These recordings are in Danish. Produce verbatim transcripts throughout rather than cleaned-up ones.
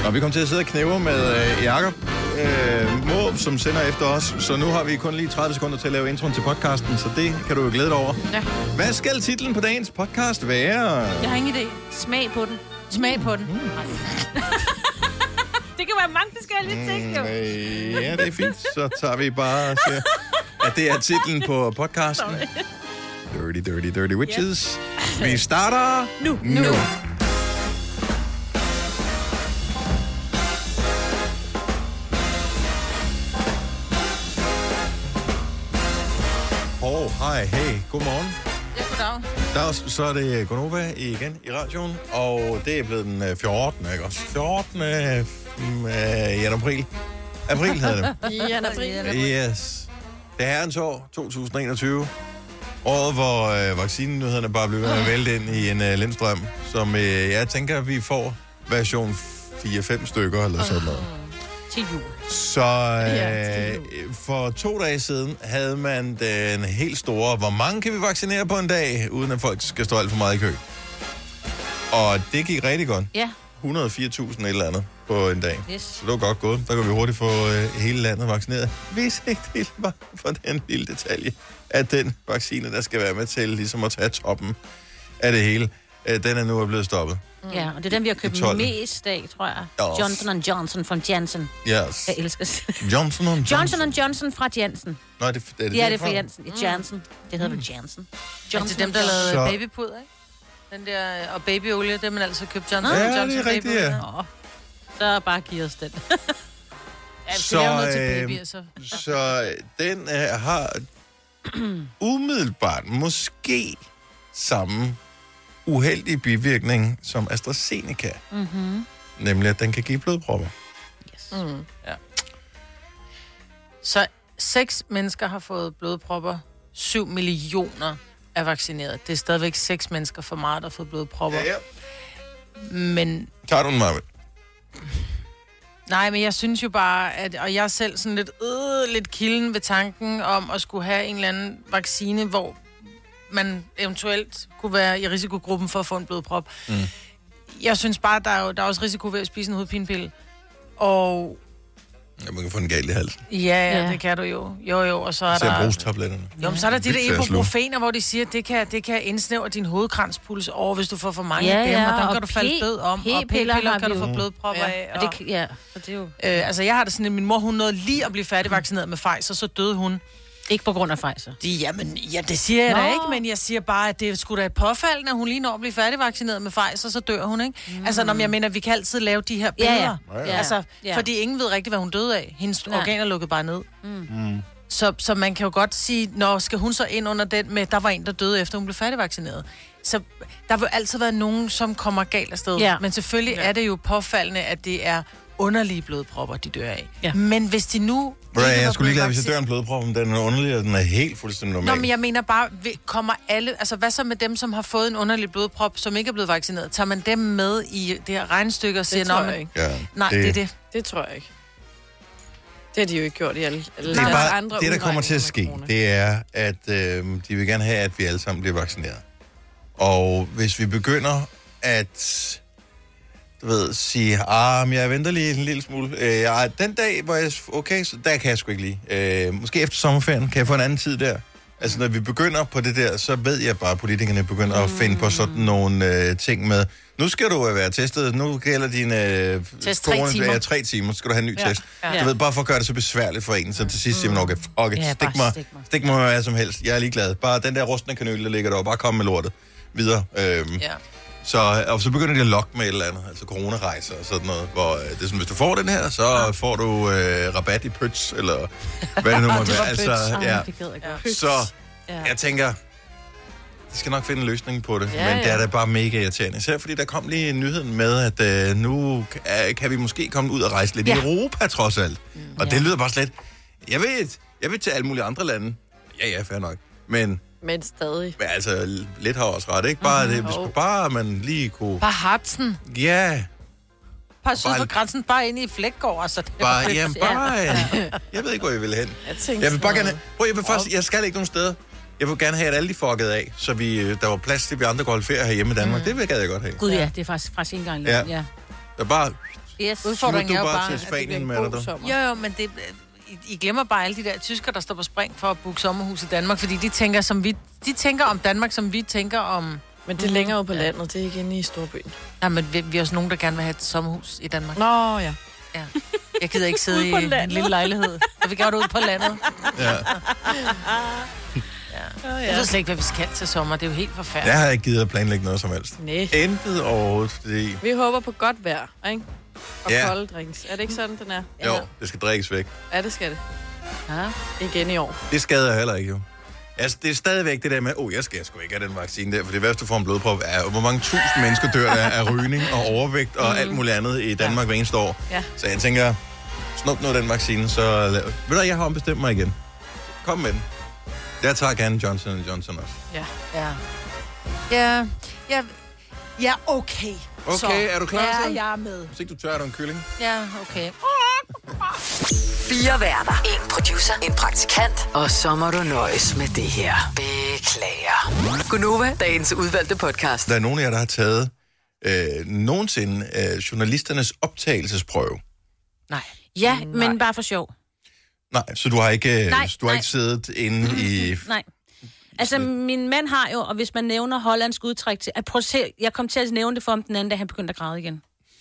Og vi kommer til at sidde og knæve med øh, Jakob øh, Måb, som sender efter os. Så nu har vi kun lige tredive sekunder til at lave introen til podcasten, så det kan du jo glæde dig over. Ja. Hvad skal titlen på dagens podcast være? Jeg har ingen idé. Smag på den. Smag på den. Mm. Det kan være mange forskellige ting, jo. Øh, ja, det er fint. Så tager vi bare og siger, at det er titlen på podcasten. Sorry. Dirty, Dirty, Dirty Witches. Yep. Vi starter nu. nu. nu. Hov, hej, hey, godmorgen. Ja, goddag. Dag, så er det Gonova igen i radioen, og det er blevet den fjortende, ikke også? fjortende januar april. April hedder det. Januar april. Yes. Det er herrens år, to tusind og enogtyve. Året, hvor øh, vaccinenyhederne bare blev ved at vælte ind i en øh, lindstrøm, som øh, jeg tænker, vi får version fire fem stykker eller sådan noget. Til jul. Så øh, for to dage siden havde man den helt store, hvor mange kan vi vaccinere på en dag, uden at folk skal stå alt for meget i kø. Og det gik rigtig godt. Ja. et hundrede og fire tusind et eller andet på en dag. Yes. Så det var godt gået. Der kan vi hurtigt få øh, hele landet vaccineret. Hvis ikke det var for den lille detalje, at den vaccine, der skal være med til ligesom at tage toppen af det hele, øh, den er nu blevet stoppet. Mm. Ja, og det er den, vi har købt mest af, tror jeg. Yes. Johnson and Johnson fra Janssen. Yes. Jeg elsker Johnson and Johnson. Johnson and Johnson fra Janssen. Nå, det, er det ja, det er fra Janssen. Mm. Janssen. Det hedder vel Janssen. Johnson, det er dem, der lavede så... babypud, ikke? Den der, og babyolie, det man altså købt Johnson ja, Johnson det er rigtigt, ja. Nå, så bare giv os den. Ja, så, noget til babyer, så. så den uh, har umiddelbart måske samme uheldige bivirkning som AstraZeneca. Mm-hmm. Nemlig, at den kan give blodpropper. Yes. Mm. Ja. Så seks mennesker har fået blodpropper. Syv millioner er vaccineret. Det er stadigvæk seks mennesker for meget, der har fået blodpropper. Ja, ja. Men... Tager du den, Marvind? Nej, men jeg synes jo bare, at... Og jeg er selv sådan lidt, øh, lidt kilden ved tanken om at skulle have en eller anden vaccine, hvor man eventuelt kunne være i risikogruppen for at få en blodprop. Mm. Jeg synes bare, der er, jo, der er også risiko ved at spise en hovedpinepille. Og... Ja, man kan få den galt i halsen. Ja, ja, det kan du jo. Jo, jo, og så er så der... brugstabletterne. Jo, men så er der de der ibuprofener, hvor de siger, at det kan, det kan indsnævre din hovedkranspuls over, hvis du får for mange ja, af dem, ja, og dem og kan du falde død om, og p-piller kan du få blodpropper ja. af. Og... Og det, ja, og det er jo... Øh, altså, jeg har det sådan, at min mor, hun nåede lige at blive færdigvaccineret med Pfizer, så døde hun. Ikke på grund af Pfizer? De, jamen, ja, det siger jeg Nå. da ikke, men jeg siger bare, at det er sgu da et påfald, når hun lige når at blive færdigvaccineret med Pfizer, så dør hun, ikke? Mm. Altså, når jeg mener, vi kan altid lave de her billeder. Ja, ja. Ja, ja. Altså, ja. Fordi ingen ved rigtigt, hvad hun døde af. Hendes Nej. organer lukkede bare ned. Mm. Mm. Så, så man kan jo godt sige, når skal hun så ind under den med, der var en, der døde efter, hun blev færdigvaccineret. Så der vil altid være nogen, som kommer galt afsted. Ja. Men selvfølgelig ja. er det jo påfaldende, at det er underlige blodpropper, de dør af. Ja. Men hvis de nu... Bra, jeg skulle lige lade, hvis jeg dør en blodprop, men den er underlig, og den er helt fuldstændig normal. Nå, men jeg mener bare, kommer alle... Altså, hvad så med dem, som har fået en underlig blodprop, som ikke er blevet vaccineret? Tager man dem med i det her regnestykke og siger... Det tror jeg ikke. Ja, nej, det... det er det. Det tror jeg ikke. Det har de jo ikke gjort i alle, alle det er bare, andre det, der kommer til at ske, det er, at øh, de vil gerne have, at vi alle sammen bliver vaccineret. Og hvis vi begynder at... Du ved, sige, ah, men jeg venter lige en lille smule. Øh, ja, den dag, hvor jeg... Okay, så der kan jeg sgu ikke lige. Øh, måske efter sommerferien, kan jeg få en anden tid der? Altså, når vi begynder på det der, så ved jeg bare, at politikerne begynder mm. at finde på sådan nogle øh, ting med... Nu skal du være testet. Nu gælder din... Øh, test tre timer. Ja, tre timer. Så skal du have en ny ja. test. Ja. Du ved, bare for at gøre det så besværligt for en, så til sidst siger man, okay, fuck it, ja, stik, mig, stik, mig. stik mig med hvad som helst. Jeg er ligeglad. Bare den der rustne kanøl, der ligger der, bare kom med lortet videre. Øhm, ja. Så, og så begynder de at lokke med et eller andet, altså coronarejser og sådan noget, hvor det er sådan, hvis du får den her, så ja. får du øh, rabat i pøts, eller hvad det nu måtte være. Altså, ja. Så jeg tænker, de skal nok finde en løsning på det, ja, men ja. det er da bare mega irriterende. Især fordi der kom lige nyheden med, at øh, nu kan vi måske komme ud og rejse lidt ja. i Europa trods alt. Og ja. det lyder bare slet, jeg ved, jeg ved til alle mulige andre lande, ja ja, fair nok, men... Men stadig. Men altså, lidt har også ret, ikke? Bare mm-hmm. det, hvis bare man lige kunne... Bare Hartsen. Ja. Bare syd for grænsen, bare ind i Flækgaard, altså. Det bare, jamen, bare... Jeg ved ikke, hvor jeg vil hen. Jeg, jeg vil bare gerne... Prøv, jeg vil først... Jeg skal ikke nogen steder. Jeg vil gerne have, at alle de fuckede af, så vi, der var plads til, at vi andre kunne holde ferie herhjemme i Danmark. Mm. Det vil jeg godt have. Gud ja, det er faktisk, faktisk en gang. Ja. ja. Der bare... Yes. Udfordringen er jo bare bare, til at det Spanien med dig, du. Jo, jo, men det, I, I glemmer bare alle de der tyskere, der står på spring for at booke sommerhus i Danmark, fordi de tænker, som vi, de tænker om Danmark, som vi tænker om... Men det er længere ude på landet, det er ikke inde i storbyen. Nej, men vi, vi er også nogen, der gerne vil have et sommerhus i Danmark. Nå, ja. Ja. Jeg gider ikke sidde i en lille lejlighed. Jeg vil gerne ud på landet. Ja. Ja. Jeg ved slet ikke, hvad vi skal til sommer. Det er jo helt forfærdeligt. Jeg har ikke givet at planlægge noget som helst. Nej. Intet overhovedet, fordi... Vi håber på godt vejr, ikke? Og Ja. kolde drinks. Er det ikke sådan, den er? Jo, det skal drikkes væk. Ja, det skal det. Ja. Igen i år. Det skader heller ikke, jo. Altså, det er stadigvæk det der med, åh, oh, jeg skal sgu ikke have den vaccine der, for det værste, du får en blodprop, er, hvor mange tusind mennesker dør der af rygning og overvægt og mm. alt muligt andet i Danmark hver eneste år. Ja. Så jeg tænker, snup noget af den vaccine, så... Ved du, jeg har ombestemt mig igen. Kom med den. Jeg tager gerne Johnson and Johnson også. Ja. Ja. Ja. Ja. Ja, okay. Okay, så. er du klar så? Ja, jeg er med. Hvis ikke du tør, er du en kylling. Ja, okay. Fire værter. En producer. En praktikant. Og så må du nøjes med det her. Beklager. Gunova, dagens udvalgte podcast. Der er nogen af jer, der har taget øh, nogensinde øh, journalisternes optagelsesprøve. Nej. Ja, men bare for sjov. Nej, så du har ikke, Nej, du har nej. ikke siddet inde i... Nej. Altså, min mand har jo, og hvis man nævner hollandsk udtræk til... At prøv at se, jeg kom til at nævne det for ham den anden, da han begyndte at græde igen.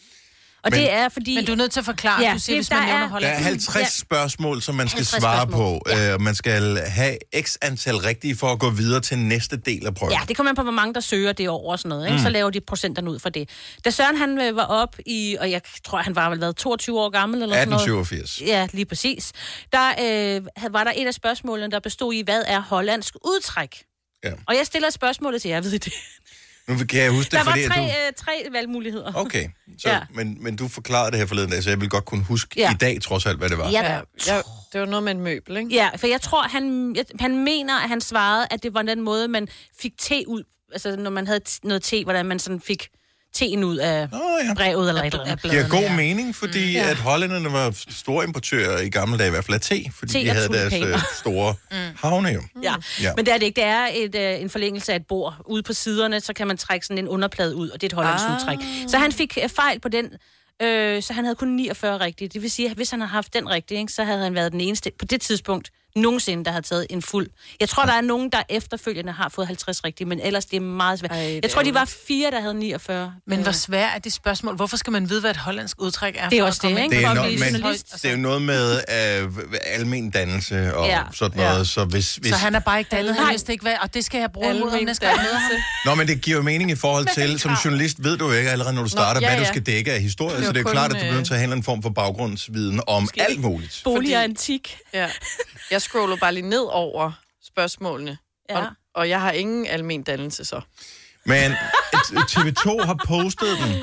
Og Men- det er fordi... Men du er nødt til at forklare, Ja, du siger, det- hvis man der nævner er- Der er Holland. halvtreds Ja. spørgsmål, som man skal halvtreds svare spørgsmål. på. Ja. Man skal have x antal rigtige for at gå videre til næste del af prøven. Ja, det kommer an på, hvor mange der søger det over og sådan noget. Ikke? Mm. Så laver de procenterne ud fra det. Da Søren han øh, var op i, og jeg tror, han var vel været toogtyve år gammel eller sådan atten noget. syvogfirs. Ja, lige præcis. Der øh, var der et af spørgsmålene, der bestod i, hvad er hollandsk udtræk? Ja. Og jeg stiller spørgsmålet til jer, ved I det? Nu kan jeg huske det, Der var fordi tre, at øh, tre valgmuligheder. du... Okay, så, Ja. ja. men, men du forklarede det her forleden dag, så jeg vil godt kunne huske Ja. i dag trods alt, hvad det var. Ja, Ja, jeg, det var noget med en møbel, ikke? Ja, for jeg tror, han, jeg, han mener, at han svarede, at det var den måde, man fik te ud, altså når man havde t- noget te, hvordan man sådan fik teen ud af Nå ja. brevet eller et eller andet. Det giver god mening, fordi mm, ja. at hollænderne var store importører i gamle dage, i hvert fald af te, fordi Te de og havde deres tulipaner. øh, store mm. havne jo. Ja. Ja. ja, men det er det ikke. Det er et, øh, en forlængelse af et bord. Ude på siderne, så kan man trække sådan en underplade ud, og det er et hollandsk Ah. udtræk. Så han fik øh, fejl på den, øh, så han havde kun niogfyrre rigtige. Det vil sige, at hvis han havde haft den rigtige, ikke, så havde han været den eneste på det tidspunkt nogensinde, der havde taget en fuld. Jeg tror, der er nogen, der efterfølgende har fået halvtreds rigtige, men ellers det er meget svært. Ej, det Jeg tror, er de var fire, der havde niogfyrre. Men Øh, hvor svært er det spørgsmål? Hvorfor skal man vide, hvad et hollandsk udtræk er? Det er for også at komme det, ind? ikke? Det er, For at no- blive men, journalist. det er jo noget med øh, almen dannelse og Ja. sådan noget, Ja. så hvis... hvis Så han er bare ikke dannet, han Nej. vidste ikke hvad, og det skal jeg bruge imod ham Almen næste gang jeg møder ham. dannelse. Nå, men det giver jo mening i forhold til, som journalist ved du jo ikke allerede, når du starter, Nå, ja, hvad du ja. skal dække af historie, Det er så det er jo kun, klart, at du øh, bliver til at have en eller anden form for baggrundsviden om Måske alt muligt. Bolig og Fordi- antik. Ja. Jeg scroller bare lige ned over spørgsmålene. Ja. Og, og jeg har ingen almen dannelse så. Men T V to har postet den.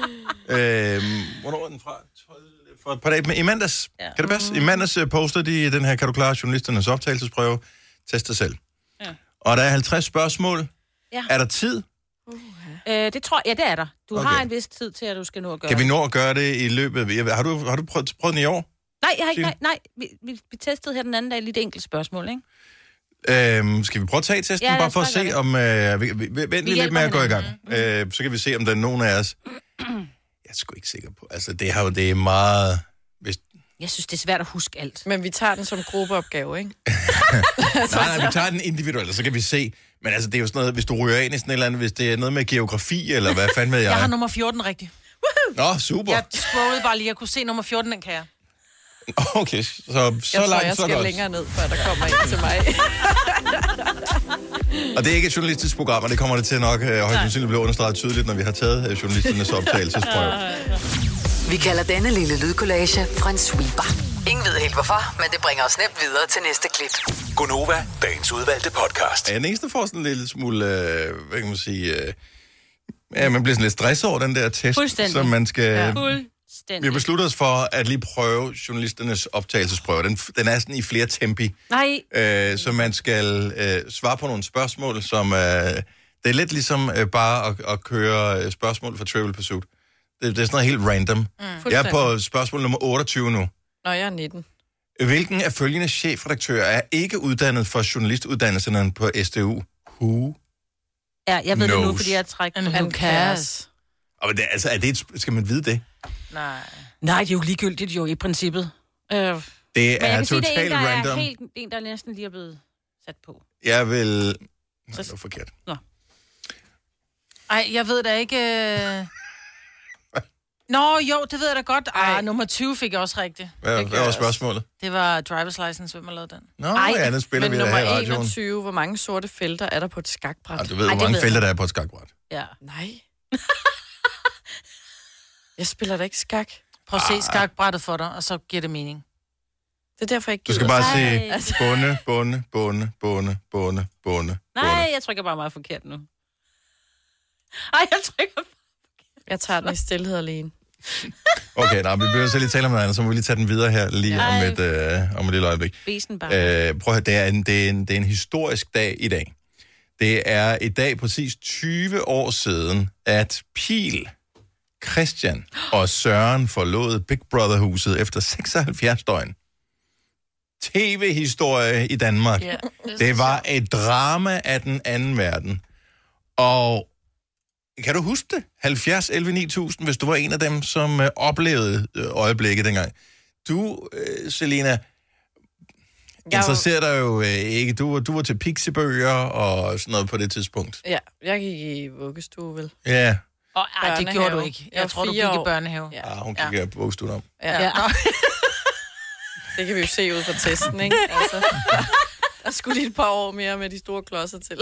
Øhm, hvornår er den fra? tolv For et par dage. Men i mandags, ja. Kan det passe? I mandags øh, postede de den her, kan du klare journalisternes optagelsesprøve? Test dig selv. Ja. Og der er halvtreds spørgsmål. Ja. Er der tid? Øh, det tror jeg, ja, det er der. Du Okay. har en vis tid til, at du skal nå at gøre Kan vi det. nå at gøre det i løbet af... Har du, har du prøvet, prøvet den i år? Nej, jeg har ikke, Signe? nej, nej. Vi, vi, vi testede her den anden dag lige et enkelt spørgsmål, ikke? Øhm, skal vi prøve at tage testen, Ja, ja, lad bare os for at bare gøre se, om... Øh, vi, vi, vi, vent lige lidt hjælper med at gå i gang. hinanden. Øh, så kan vi se, om der er nogen af os... Jeg er sgu ikke sikker på... Altså, det, har, jo- det er meget... Hvis, Jeg synes, det er svært at huske alt. Men vi tager den som gruppeopgave, ikke? nej, nej, vi tager den individuelt, så kan vi se... Men altså, det er jo sådan noget, hvis du ryger ind i sådan et eller andet, hvis det er noget med geografi, eller hvad fanden med jeg? Jeg har nummer fjorten rigtig. Nå, super. Jeg scrollede bare lige, jeg kunne se nummer fjorten, den kan jeg. Okay, så, så Jeg langt, tror, jeg så skal godt. længere ned, før der kommer en til mig. Og det er ikke et journalistisk program, og det kommer det til nok øh, højst sandsynligt blive understreget tydeligt, når vi har taget øh, journalisternes optagelsesprøve. Vi kalder denne lille lydkollage en sweeper. Ingen ved helt hvorfor, men det bringer os nemt videre til næste klip. Gunova, dagens udvalgte podcast. Ja, den eneste får sådan en lille smule, øh, hvad kan man sige... Øh, ja, man bliver sådan lidt stresset over den der test, Fuldstændig. som man skal... Ja. Vi Fuldstændig. har besluttet os for at lige prøve journalisternes optagelsesprøve. Den, den er sådan i flere tempi, Nej, øh, så man skal øh, svare på nogle spørgsmål, som... Øh, det er lidt ligesom øh, bare at, at køre øh, spørgsmål for Trivial Pursuit. Det, det er sådan noget helt random. Mm. Jeg er på spørgsmål nummer otteogtyve nu. Nå, jeg er nitten. Hvilken af følgende chefredaktører er ikke uddannet for journalistuddannelserne på S D U? Who? ja, jeg ved det nu, Knows. fordi jeg trækker And på who den. cares? Og det, altså, er det et, skal man vide det? Nej. Nej, det er jo ligegyldigt jo i princippet. Øh, Det er totalt det er en, der random. Er helt, en, der næsten lige er blevet sat på. Jeg vil... Nej, det var forkert. Nå. Ej, jeg ved da ikke... Øh... Nå, jo, det ved jeg da godt. Ej, nummer tyve fik jeg også rigtigt. Hvad, hvad var spørgsmålet? Det var driver's license, hvem har lavet den? Nå, Ej, ja, den spiller men vi da her i nummer radioen. enogtyve, hvor mange sorte felter er der på et skakbræt? Ej, du ved, Ej, hvor mange felter der er på et skakbræt. Ja. Nej. Jeg spiller da ikke skak. Prøv at se skakbrættet for dig, og så giver det mening. Det er derfor, jeg ikke Du skal bare se bunde, bunde, bunde, bunde, bunde, bunde. Nej, jeg trykker bare meget forkert nu. Ej, jeg trykker bare forkert. Jeg tager den i stillhed alene. Okay, nej, vi bliver så lige tale om noget andet, så må vi lige tage den videre her lige Ej. om et, øh, om et lille øjeblik. Besen bare. Øh, prøv at høre, det er, en, det, er en, det er en historisk dag i dag. Det er i dag præcis tyve år siden, at Pil, Christian og Søren forlod Big Brother-huset efter seksoghalvfjerds døgn. T V-historie i Danmark. Yeah, det, det var et drama af den anden verden. Og kan du huske det? halvfjerds elleve ni tusind, hvis du var en af dem, som øh, oplevede øh, øjeblikket dengang. Du, øh, Selina, interesserer dig jo øh, ikke. Du, du var til pixiebøger og sådan noget på det tidspunkt. Ja, jeg gik i vuggestue, vel? Ja. Og, ej, det gjorde du ikke. Jeg, jeg tror, du gik år. i børnehave. Ja, ja hun gik ja. på vuggestuen om. Ja. ja. Det kan vi jo se ud fra testen, ikke? Altså, der skulle lige et par år mere med de store klodser til.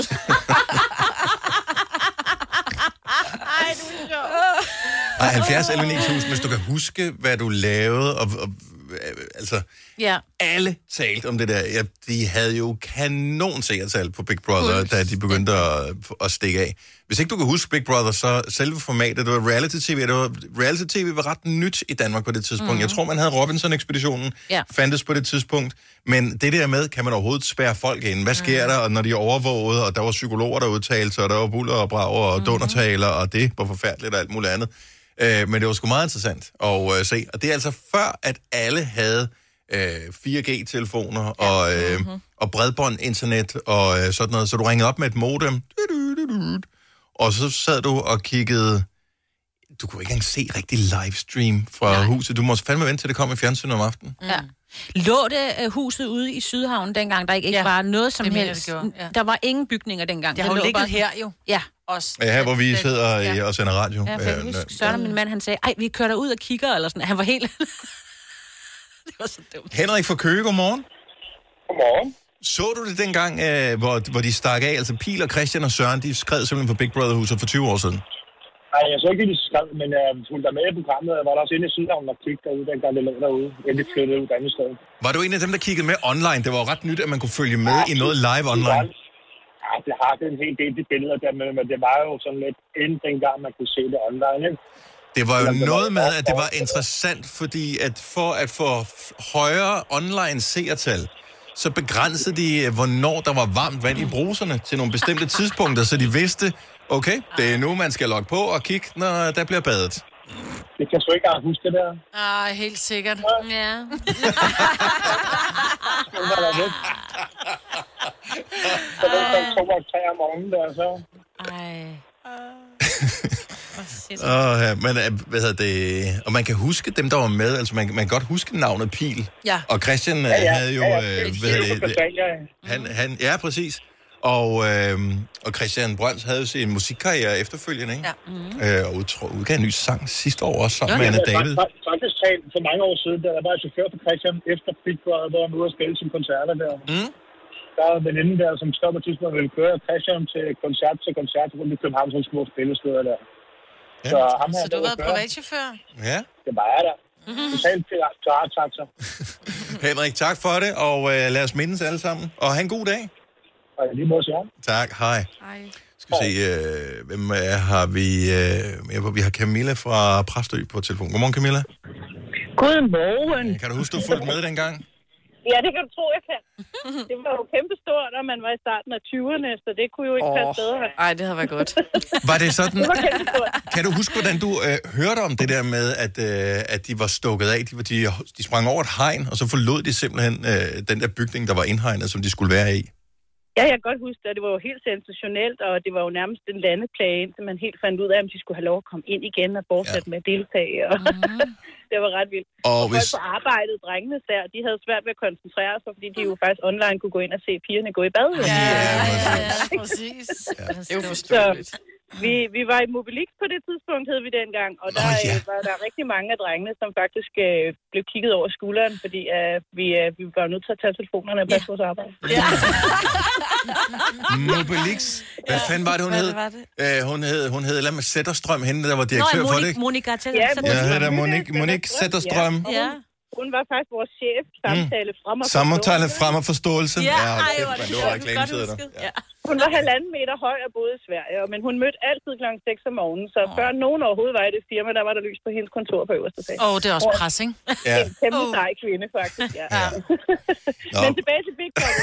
Ej, du er sjov. Ej, halvfjerds elleve ni tusind, hvis du kan huske, hvad du lavede, og, og altså, ja. alle talte om det der. Ja, de havde jo kanon seertal på Big Brother, da de begyndte at, at stikke af. Hvis ikke du kan huske Big Brother, så selve formatet, det var reality-tv, det var, reality-tv var ret nyt i Danmark på det tidspunkt. Mm. Jeg tror, man havde Robinson-ekspeditionen, ja. fandtes på det tidspunkt. Men det der med, kan man overhovedet spærre folk ind? Hvad sker mm. der, og når de er overvåget, og der var psykologer, der udtalte sig, og der var buller og brager og mm. dundertaler, og det var forfærdeligt og alt muligt andet. Øh, men det var sgu meget interessant at øh, se. Og det er altså før, at alle havde øh, fire G-telefoner og, øh, mm-hmm. og bredbånd-internet og øh, sådan noget. Så du ringede op med et modem, og så sad du og kiggede. Du kunne ikke engang se rigtig livestream fra Nej. huset. Du måtte fandme vente til det kom i fjernsynet om aftenen. Mm. Ja. Lå det uh, huset ude i Sydhavn dengang, der ikke, ikke ja. var noget som det helst? Mener, ja. Der var ingen bygninger dengang. Det har jo ligget bare her jo. Ja. Også. Ja, her hvor vi sidder ja. og sender radio. Ja, for jeg husker, Søren og min mand, han sagde, ej, vi kører derud og kigger, eller sådan. Han var helt... Det var så dumt. Henrik fra Køge, godmorgen. Godmorgen. Så du det dengang, øh, hvor, hvor de stak af, altså Pil og Christian og Søren, de skred simpelthen på Big Brother-huset for tyve år siden? Nej, jeg så ikke lige, de skred, men jeg uh, fulgte med i programmet. Jeg var der også inde i Sydhavn og kiggede derude, dengang det lå derude. Inden de flyttede ud et andet sted. Var du en af dem, der kiggede med online? Det var ret nyt, at man kunne følge med ja, i noget live online. Ja, det har det en hel del de billeder der, men det var jo sådan lidt inden dengang, man kunne se det online, ikke? Det var jo noget med, at det var interessant, fordi at for at få højere online seertal, så begrænsede de, hvornår der var varmt vand i bruserne til nogle bestemte tidspunkter, så de vidste, okay, det er nu, man skal logge på og kigge, når der bliver badet. Det kan du ikke engang huske det der. Ah, helt sikkert. Ja. Så det er to og tre om morgenen der, så. Ej. Åh, ja, men hvad hedder det? Og man kan huske dem, der var med. Altså, man, man kan godt huske navnet Pil. Ja. Og Christian ja, ja. havde jo... Ja, ja. Øh, hvad hedder det? Han, han, ja, præcis. Og, øh, og Christian Brøns havde jo sin musikkarriere efterfølgende, ikke? Ja. Mm-hmm. Øh, og udtro, udgav en ny sang sidste år også, sammen ja, med Anna David. Faktisk talt for mange år siden, da der var chauffør for Christian efter Big Brother, hvor han var ude og spille sine koncerter der. Mm. Der var veninden der, som stod på tidspunkt, ville køre Christian til koncert til koncert rundt i København, som små spillesteder der. Ja. Så, ham så du har været privatchauffør? Ja. Det var jeg der. Mm-hmm. Totalt pirat-taxa. Henrik, tak for det, og øh, lad os mindes alle sammen. Og have en god dag. Og lige måde sige. Tak, hej. Hej. Skal vi se, øh, hvem er, har vi? Øh, vi har Camilla fra Præstø på telefon. Godmorgen, Camilla. Godmorgen. Kan du huske, du fulgte med dengang? Ja, det kan du tro, jeg kan. Det var jo kæmpestort, når man var i starten af tyverne, så det kunne jo ikke oh. passe bedre. Ej, det havde været godt. Var det sådan? Det var kæmpestort. Kan du huske, hvordan du øh, hørte om det der med, at, øh, at de var stukket af? De, de, de sprang over et hegn, og så forlod de simpelthen øh, den der bygning, der var indhegnet, som de skulle være i? Ja, jeg kan godt huske det, og det var jo helt sensationelt, og det var jo nærmest en landeplage, indtil man helt fandt ud af, om de skulle have lov at komme ind igen og fortsætte ja. med at deltage. Og mm-hmm. det var ret vildt. Og, og hvis... folk på arbejdet, drengene der, de havde svært ved at koncentrere sig, fordi de jo faktisk online kunne gå ind og se pigerne gå i bad. Ja, ja, ja, ja, præcis. Ja. Det er jo forståeligt. Vi, vi var i Mobilix på det tidspunkt, hed vi dengang, og der oh, ja. øh, var der rigtig mange af drengene, som faktisk øh, blev kigget over skulderen, fordi øh, vi, øh, vi var nødt til at tage telefonerne og passe ja. vores arbejde. Ja. Mobilix? Hvad ja. fanden var det, hun hed? Var det? Øh, hun hed? Hun hed eller med Sætterstrøm, hende der var direktør Nå, for det, ikke? Monika til ja, ja, hedder Monique, Monique Sætterstrøm. Ja. ja. Hun var faktisk vores chef, samtale mm. frem og forståelse. Samtale frem og forståelse. Ja, ja ej, kæft, man, det var reklametider der. Ja. Hun var halvanden meter høj og boede i Sverige, men hun mødte altid klokken seks om morgenen, så oh. før nogen overhovedet var i det firma, der var der lys på hendes kontor på øverste sag. Åh, oh, det er også pres, ikke? Ja. En kæmpe oh. sej kvinde, faktisk, ja. ja. Men tilbage til Big Brother.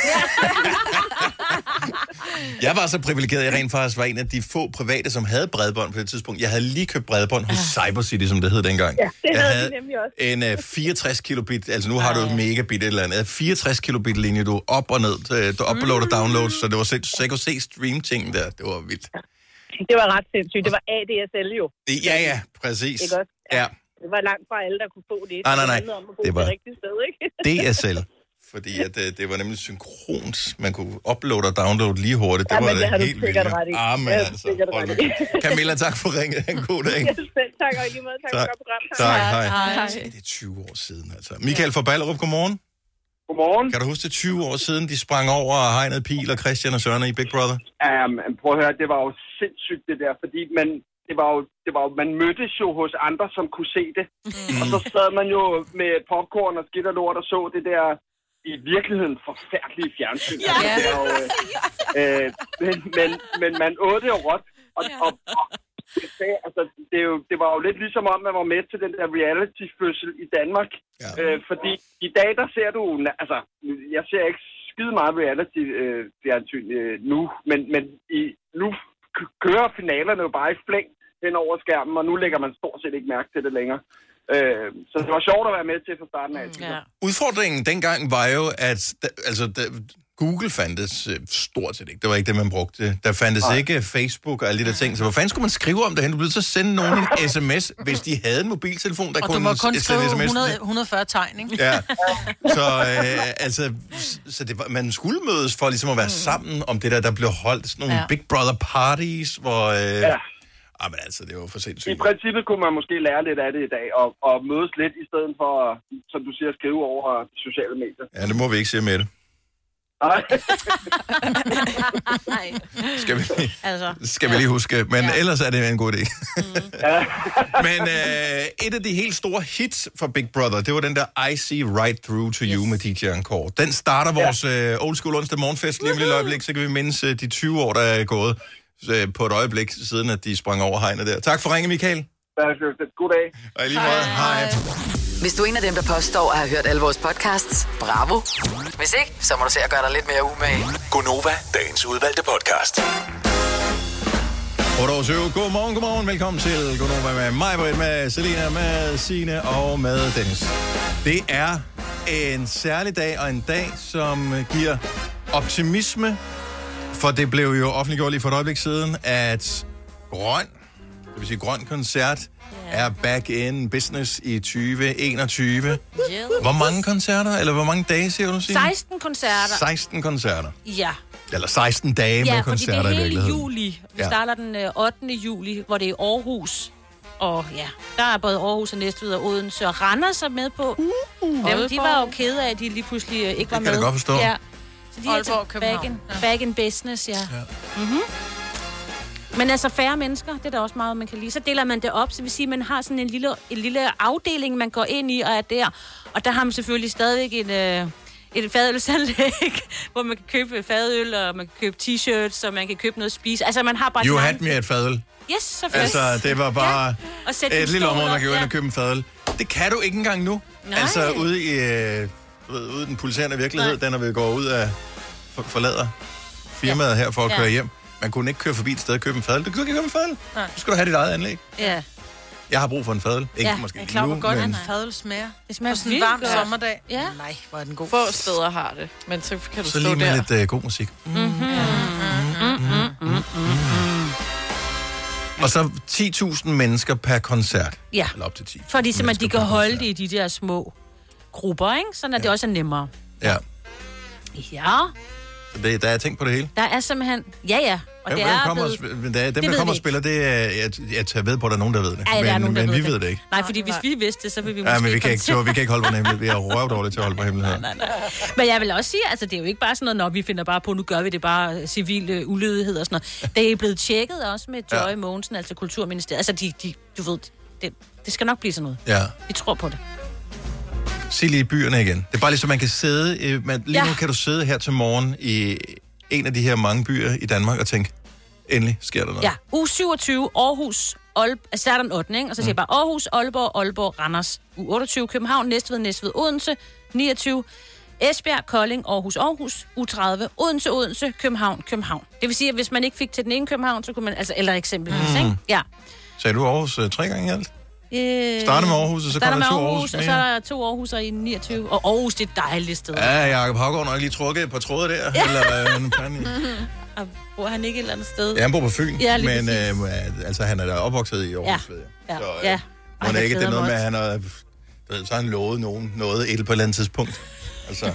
Jeg var så privilegeret, at jeg rent faktisk var en af de få private, som havde bredbånd på det tidspunkt. Jeg havde lige købt bredbånd hos Cybercity, som det hed dengang. Ja, det jeg havde de nemlig også. En uh, fireogtres kilobit, altså nu har du et megabit et eller andet, fireogtres kilobit linje, du op og ned, du upload og download, så det var så jeg kunne se stream-ting der, det var vildt. Det var ret sindssygt, det var A D S L jo. Ja, ja, præcis. Ikke også? Ja. ja. Det var langt fra alle, der kunne få det. Nej, nej, nej, det var det sted, ikke? D S L. Fordi at, det, det var nemlig synkront. Man kunne uploade og downloade lige hurtigt. Det ja, var det, det det helt vildt. Ah, men altså. Camilla, tak for ringet. En god dag. Ja, selv tak, og i lige måde. Tak, tak. for godt program. Tak, tak hej. hej. Det er tyve år siden, altså. Michael fra Ballerup, godmorgen. Godmorgen. Kan du huske det tyve år siden, de sprang over Hegnet Pihl og Christian og Søren i Big Brother? Um, prøv at høre, det var jo sindssygt det der, fordi man, det var jo, det var jo, man mødtes jo hos andre, som kunne se det. Mm. Og så sad man jo med popcorn og skidt og lort og så det der i virkeligheden forfærdelige fjernsyn. Ja. Altså, det jo, øh, men, men, men man åd det jo råt. Og, ja. og, og det, altså, det, jo, det var jo lidt ligesom om, man var med til den der reality-fødsel i Danmark. Ja. Øh, fordi i dag, der ser du... Altså, jeg ser ikke skide meget reality-fjernsyn øh, nu, men, men i, nu kører finalerne jo bare i flæng hen over skærmen, og nu lægger man stort set ikke mærke til det længere. Øh, så det var sjovt at være med til fra starten af. Ja. Udfordringen dengang var jo, at da, altså, da, Google fandtes øh, stort set ikke. Det var ikke det, man brugte. Der fandtes Nej. ikke Facebook og alle de der ting. Så hvor fanden skulle man skrive om det hen? Du blev så sende nogen en sms, hvis de havde en mobiltelefon, der og kunne... Og du må kun skrive hundrede, et hundrede og fyrre tegn, ikke? Ja. Så, øh, altså, så det var, man skulle mødes for ligesom at være mm. sammen om det der, der blev holdt. Sådan nogle ja. Big Brother parties, hvor... Øh, ja. Ah, men altså, det var for sindssygt. I princippet kunne man måske lære lidt af det i dag, og, og mødes lidt i stedet for, som du siger, at skrive over sociale medier. Ja, det må vi ikke sige med det. Nej. skal, vi, altså, skal vi lige huske, men ja. ellers er det en god idé. Mm. Men øh, et af de helt store hits for Big Brother, det var den der I See Right Through to yes. You med D J Encore. Den starter vores ja. øh, old school onsdag morgenfest lige om et øjeblik, så kan vi mindes øh, de tyve år, der er gået øh, på et øjeblik, siden at de sprang over hegnet der. Tak for ringen, Michael. God dag. Og i lige måde, hej. hej. Hvis du er en af dem, der påstår at have hørt alle vores podcasts, bravo. Hvis ikke, så må du se at gøre dig lidt mere umage. Gonova, dagens udvalgte podcast. otte over syv. Godmorgen, godmorgen. Velkommen til Gonova med mig, Britt, med Selina, med Signe og med Dennis. Det er en særlig dag og en dag, som giver optimisme, for det blev jo offentliggjort lige for et øjeblik siden, at Grøn, det vil sige Grøn Koncert, er back in business i tyve enogtyve. Hvor mange koncerter, eller hvor mange dage, siger du, Signe? seksten koncerter. seksten koncerter. Ja. Eller seksten dage ja, med koncerter i virkeligheden. Ja, fordi det er hele juli. Vi ja. starter den ottende juli, hvor det er Aarhus. Og ja, der er både Aarhus og Næstved og Odense og Randers er med på. Uh, Dem, de var jo kede af, at de lige pludselig ikke var med. Det kan jeg godt forstå. Ja. Så de er back in, ja. back in business, ja. ja. Mm-hmm. Men altså færre mennesker, det er der også meget, man kan lide. Så deler man det op, så vil sige, at man har sådan en lille, en lille afdeling, man går ind i og er der. Og der har man selvfølgelig stadigvæk en, øh, et fadølsanlæg, hvor man kan købe fadøl, og man kan købe t-shirts, og man kan købe noget at spise. Altså man har bare... You had me at fadøl. Yes, selvfølgelig. Altså det var bare ja. et lille område, man kan gå ind og købe en fadøl. Det kan du ikke engang nu. Nej. Altså ude i, øh, ude i den pulserende virkelighed, den når vi går ud af forlader firmaet ja. her for at ja. køre hjem. Man kunne ikke køre forbi et sted og købe en fadøl. Du kunne ikke købe en fadøl. Du skulle have dit eget anlæg. Ja. Jeg har brug for en fadel. Ikke Ja, måske jeg er klar, hvor godt men... en fadel smager. Det smager på sådan en vildt varm godt. sommerdag. Ja. Nej, hvor er den god. Få steder har det, men så kan du Så stå lige med der. lidt øh, god musik. Mm-hmm. Og så ti tusind mennesker per koncert. Ja. Eller op til ti. Fordi simpelthen, de kan holde det i de der små grupper, ikke? Sådan at ja. det også er nemmere. Ja. Ja. Så det, der er tænkt på det hele. Der er simpelthen... Ja, ja. Og Hvem, det hvem er kommer, blevet... og sp- der, dem, det der ved kommer og vi spiller, det er... Jeg, jeg tager ved på, at der er nogen, der ved det. Ja, der er men nogen, der men ved vi det. ved det ikke. Nej, fordi hvis vi vidste det, så ville vi måske Ja, men vi kan, ikke, komme så, vi kan ikke holde på en hemmelighed. Vi er røvdårlige til at holde på hemmeligheder. Nej, nej, nej. Men jeg vil også sige, altså det er jo ikke bare sådan noget, når vi finder bare på, nu gør vi det bare civil øh, ulydighed og sådan noget. Det er blevet tjekket også med Joy ja. Mogensen, altså Kulturministeriet. Altså de, de, du ved, det, det skal nok blive sådan noget. Ja. Vi tror på det. Sig lige byerne igen. Det er bare ligesom, man kan sidde... Øh, man, lige ja. nu kan du sidde her til morgen i en af de her mange byer i Danmark og tænke, endelig sker der noget. Ja, uge syvogtyve, Aarhus, Aalborg, altså der er den ottende, ikke? Og så siger jeg bare Aarhus, Aalborg, Aalborg, Randers. Uge otteogtyve, København, Næstved, Næstved, Odense. niogtyve, Esbjerg, Kolding, Aarhus, Aarhus. Uge tredive, Odense, Odense, København, København. Det vil sige, at hvis man ikke fik til den ene København, så kunne man, altså, eller eksempelvis, mm. ikke? Ja. Sagde du Aarhus uh, tre gange i alt? Øh, Starter med Aarhus, og så kommer der to Aarhus, Aarhus og så er der to Aarhuser i niogtyve. Og Aarhus, det er et dejligt sted. Ja, Jacob Havgaard nok lige trukket et par tråde der. Ja. Eller, en pande. Og bor han ikke et eller andet sted? Ja, han bor på Fyn, ja, men øh, altså, han er da opvokset i Aarhus, ved jeg. Ja, Så, øh, ja. Må det ikke, det er noget med, at han har... Ved, så har han lovet nogen noget et på et eller andet tidspunkt. Altså...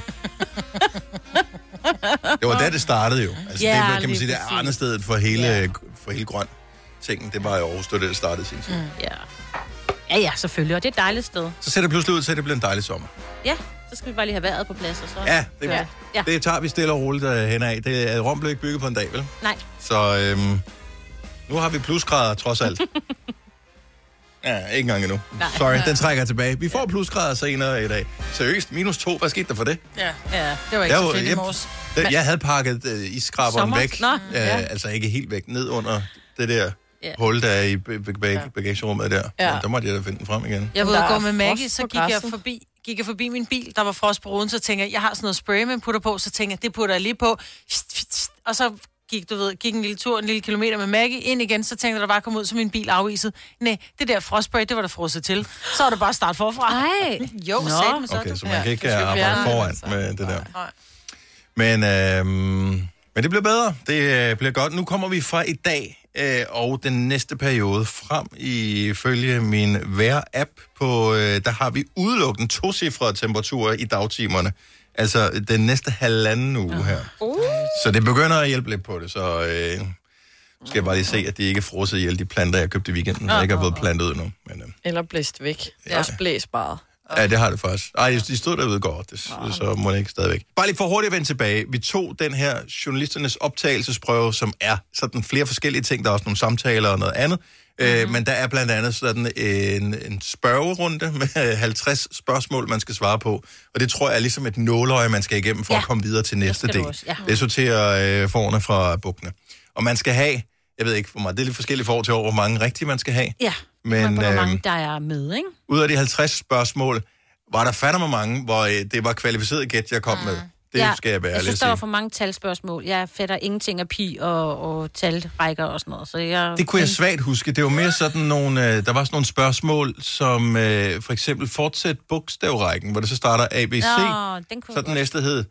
Det var der, det startede jo. Altså, ja, det kan man sige, det er Arnestedet for hele, ja. for hele grøn tingen. Det var i Aarhus, det var det, det startede sin tid. Mm. Ja. Ja, ja, selvfølgelig. Og det er et dejligt sted. Så ser det pludselig ud til, at det bliver en dejlig sommer. Ja, så skal vi bare lige have vejret på plads. Og så... Ja, det, ja. ja, det tager vi stille og roligt uh, hen af. Det er Rom blev ikke bygget på en dag, vel? Nej. Så øhm, nu har vi plusgrader, trods alt. Ja, ikke engang endnu. Nej. Sorry, den trækker jeg tilbage. Vi får plusgrader senere i dag. Seriøst, minus to. Hvad skete der for det? Ja, ja det var ikke jeg, så fedt i morges. Jeg, jeg havde pakket uh,isskraberen Sommer? væk. Nå, uh, ja. Altså ikke helt væk, ned under det der ja. hul, der er i bagagerummet der. Ja. Der måtte jeg da finde den frem igen. Jeg var ude og gå med Maggie, så gik jeg, forbi, gik jeg forbi min bil. Der var frost på ruden, så tænkte jeg, jeg har sådan noget spray, man putter på. Så tænkte jeg, det putter jeg lige på. Og så gik, du ved, gik en lille tur, en lille kilometer med Maggie ind igen. Så tænkte jeg, der bare kom ud, så min bil afviset. Nej, det der frostspray, det var der frosset til. Så var det bare start forfra. Nej. Jo, Nå. sagde det, så. Okay, så man ja, kan ikke arbejde foran altså. med det der. Nej. Men, øh, men det bliver bedre. Det øh, bliver godt. Nu kommer vi fra i dag øh, og den næste periode frem ifølge min vejr-app. På, øh, der har vi udelukkende tocifrede temperaturer i dagtimerne. Altså den næste halvanden uge her. Uh. Så det begynder at hjælpe lidt på det. Så øh, skal jeg bare lige se, at de ikke er frosset ihjel, de planter, jeg købte i weekenden. Jeg ikke har blevet plantet ud nu. Men, øh, Eller blæst væk. Det er ja. også blæsbart. Ja, det har det faktisk. Ej, de stod derude godt, det, så må det ikke stadigvæk. Bare lige for hurtigt at vende tilbage. Vi tog den her journalisternes optagelsesprøve, som er sådan flere forskellige ting. Der er også nogle samtaler og noget andet. Mm-hmm. Øh, men der er blandt andet sådan en, en spørgerunde med halvtreds spørgsmål, man skal svare på. Og det tror jeg er ligesom et nåløje, man skal igennem for ja. at komme videre til næste del. Ja. Det sorterer øh, forerne fra bukkene. Og man skal have, jeg ved ikke hvor meget, det er lidt forskelligt for år til år, hvor mange rigtige man skal have. Ja. Men hvor mange der er med, ikke? Ud af de halvtreds spørgsmål, var der fandme mange, hvor øh, det var kvalificeret gæt, jeg kom mm. med. Det ja, skal jeg være jeg synes, sige. der var for mange talspørgsmål. Jeg fatter ingenting af pi og, og talrækker og sådan noget. Så jeg... Det kunne jeg svagt huske. Det var mere sådan nogle, øh, der var sådan nogle spørgsmål, som øh, for eksempel fortsæt bogstavrækken, hvor det så starter A, B, C. Nå, den så den næste hed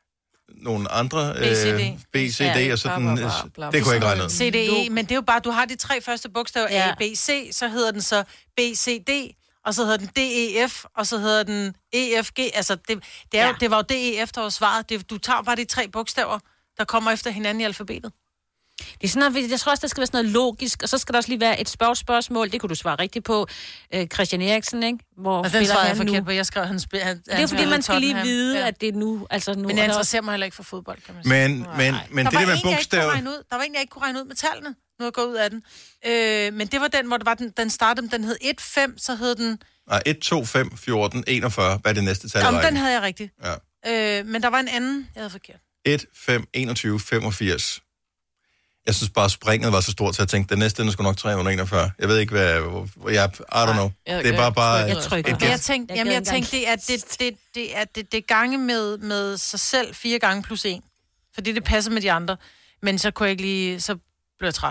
nogle andre B, C, D. Øh, B, C, D, ja, og sådan, bla, bla, bla. Det kunne jeg ikke regne ud. C, D, E, men det er jo bare, du har de tre første bogstaver, ja. A, B, C, så hedder den så B, C, D, og så hedder den D, E, F, og så hedder den E, F, G. Altså, det, det, er ja. jo, det var jo D, E, F, der var svaret. Det, du tager bare de tre bogstaver, der kommer efter hinanden i alfabetet. Det er sådan noget, jeg tror også, der skal være sådan noget logisk, og så skal der også lige være et spørgsmål, det kunne du svare rigtigt på. Øh, Christian Eriksen, ikke? Hvor og den svarede jeg forkert på, jeg skrev, han spiller... Han, det er fordi, man skal lige vide, ja. at det er nu, altså nu... Men jeg interesserer mig heller ikke for fodbold, kan man sige. Men, men, men det der med bogstaver... Der var en, jeg ikke kunne regne ud med tallene, nu er jeg gået ud af den. Øh, men det var den, hvor det var den, den startede, den hed et fem, så hed den... Nej, et, to, fem, fjorten, enogfyrre, hvad er det næste tal? Jamen, den havde jeg rigtigt. Ja. Øh, men der var en anden, jeg havde forkert. et, fem, enogtyve, femogfirs. Jeg synes bare, springet var så stort, så jeg tænkte, den næste den skulle nok tre hundrede og enogfyrre. Jeg ved ikke, hvad... Jeg, I don't know. Jeg, det er bare bare... Jeg, jeg, jeg, jeg tænkte, jamen, jeg tænkte det er det, det, det, er det, det gange med, med sig selv fire gange plus en. Fordi det passer med de andre. Men så kunne jeg ikke lige... Så blev jeg træt. Så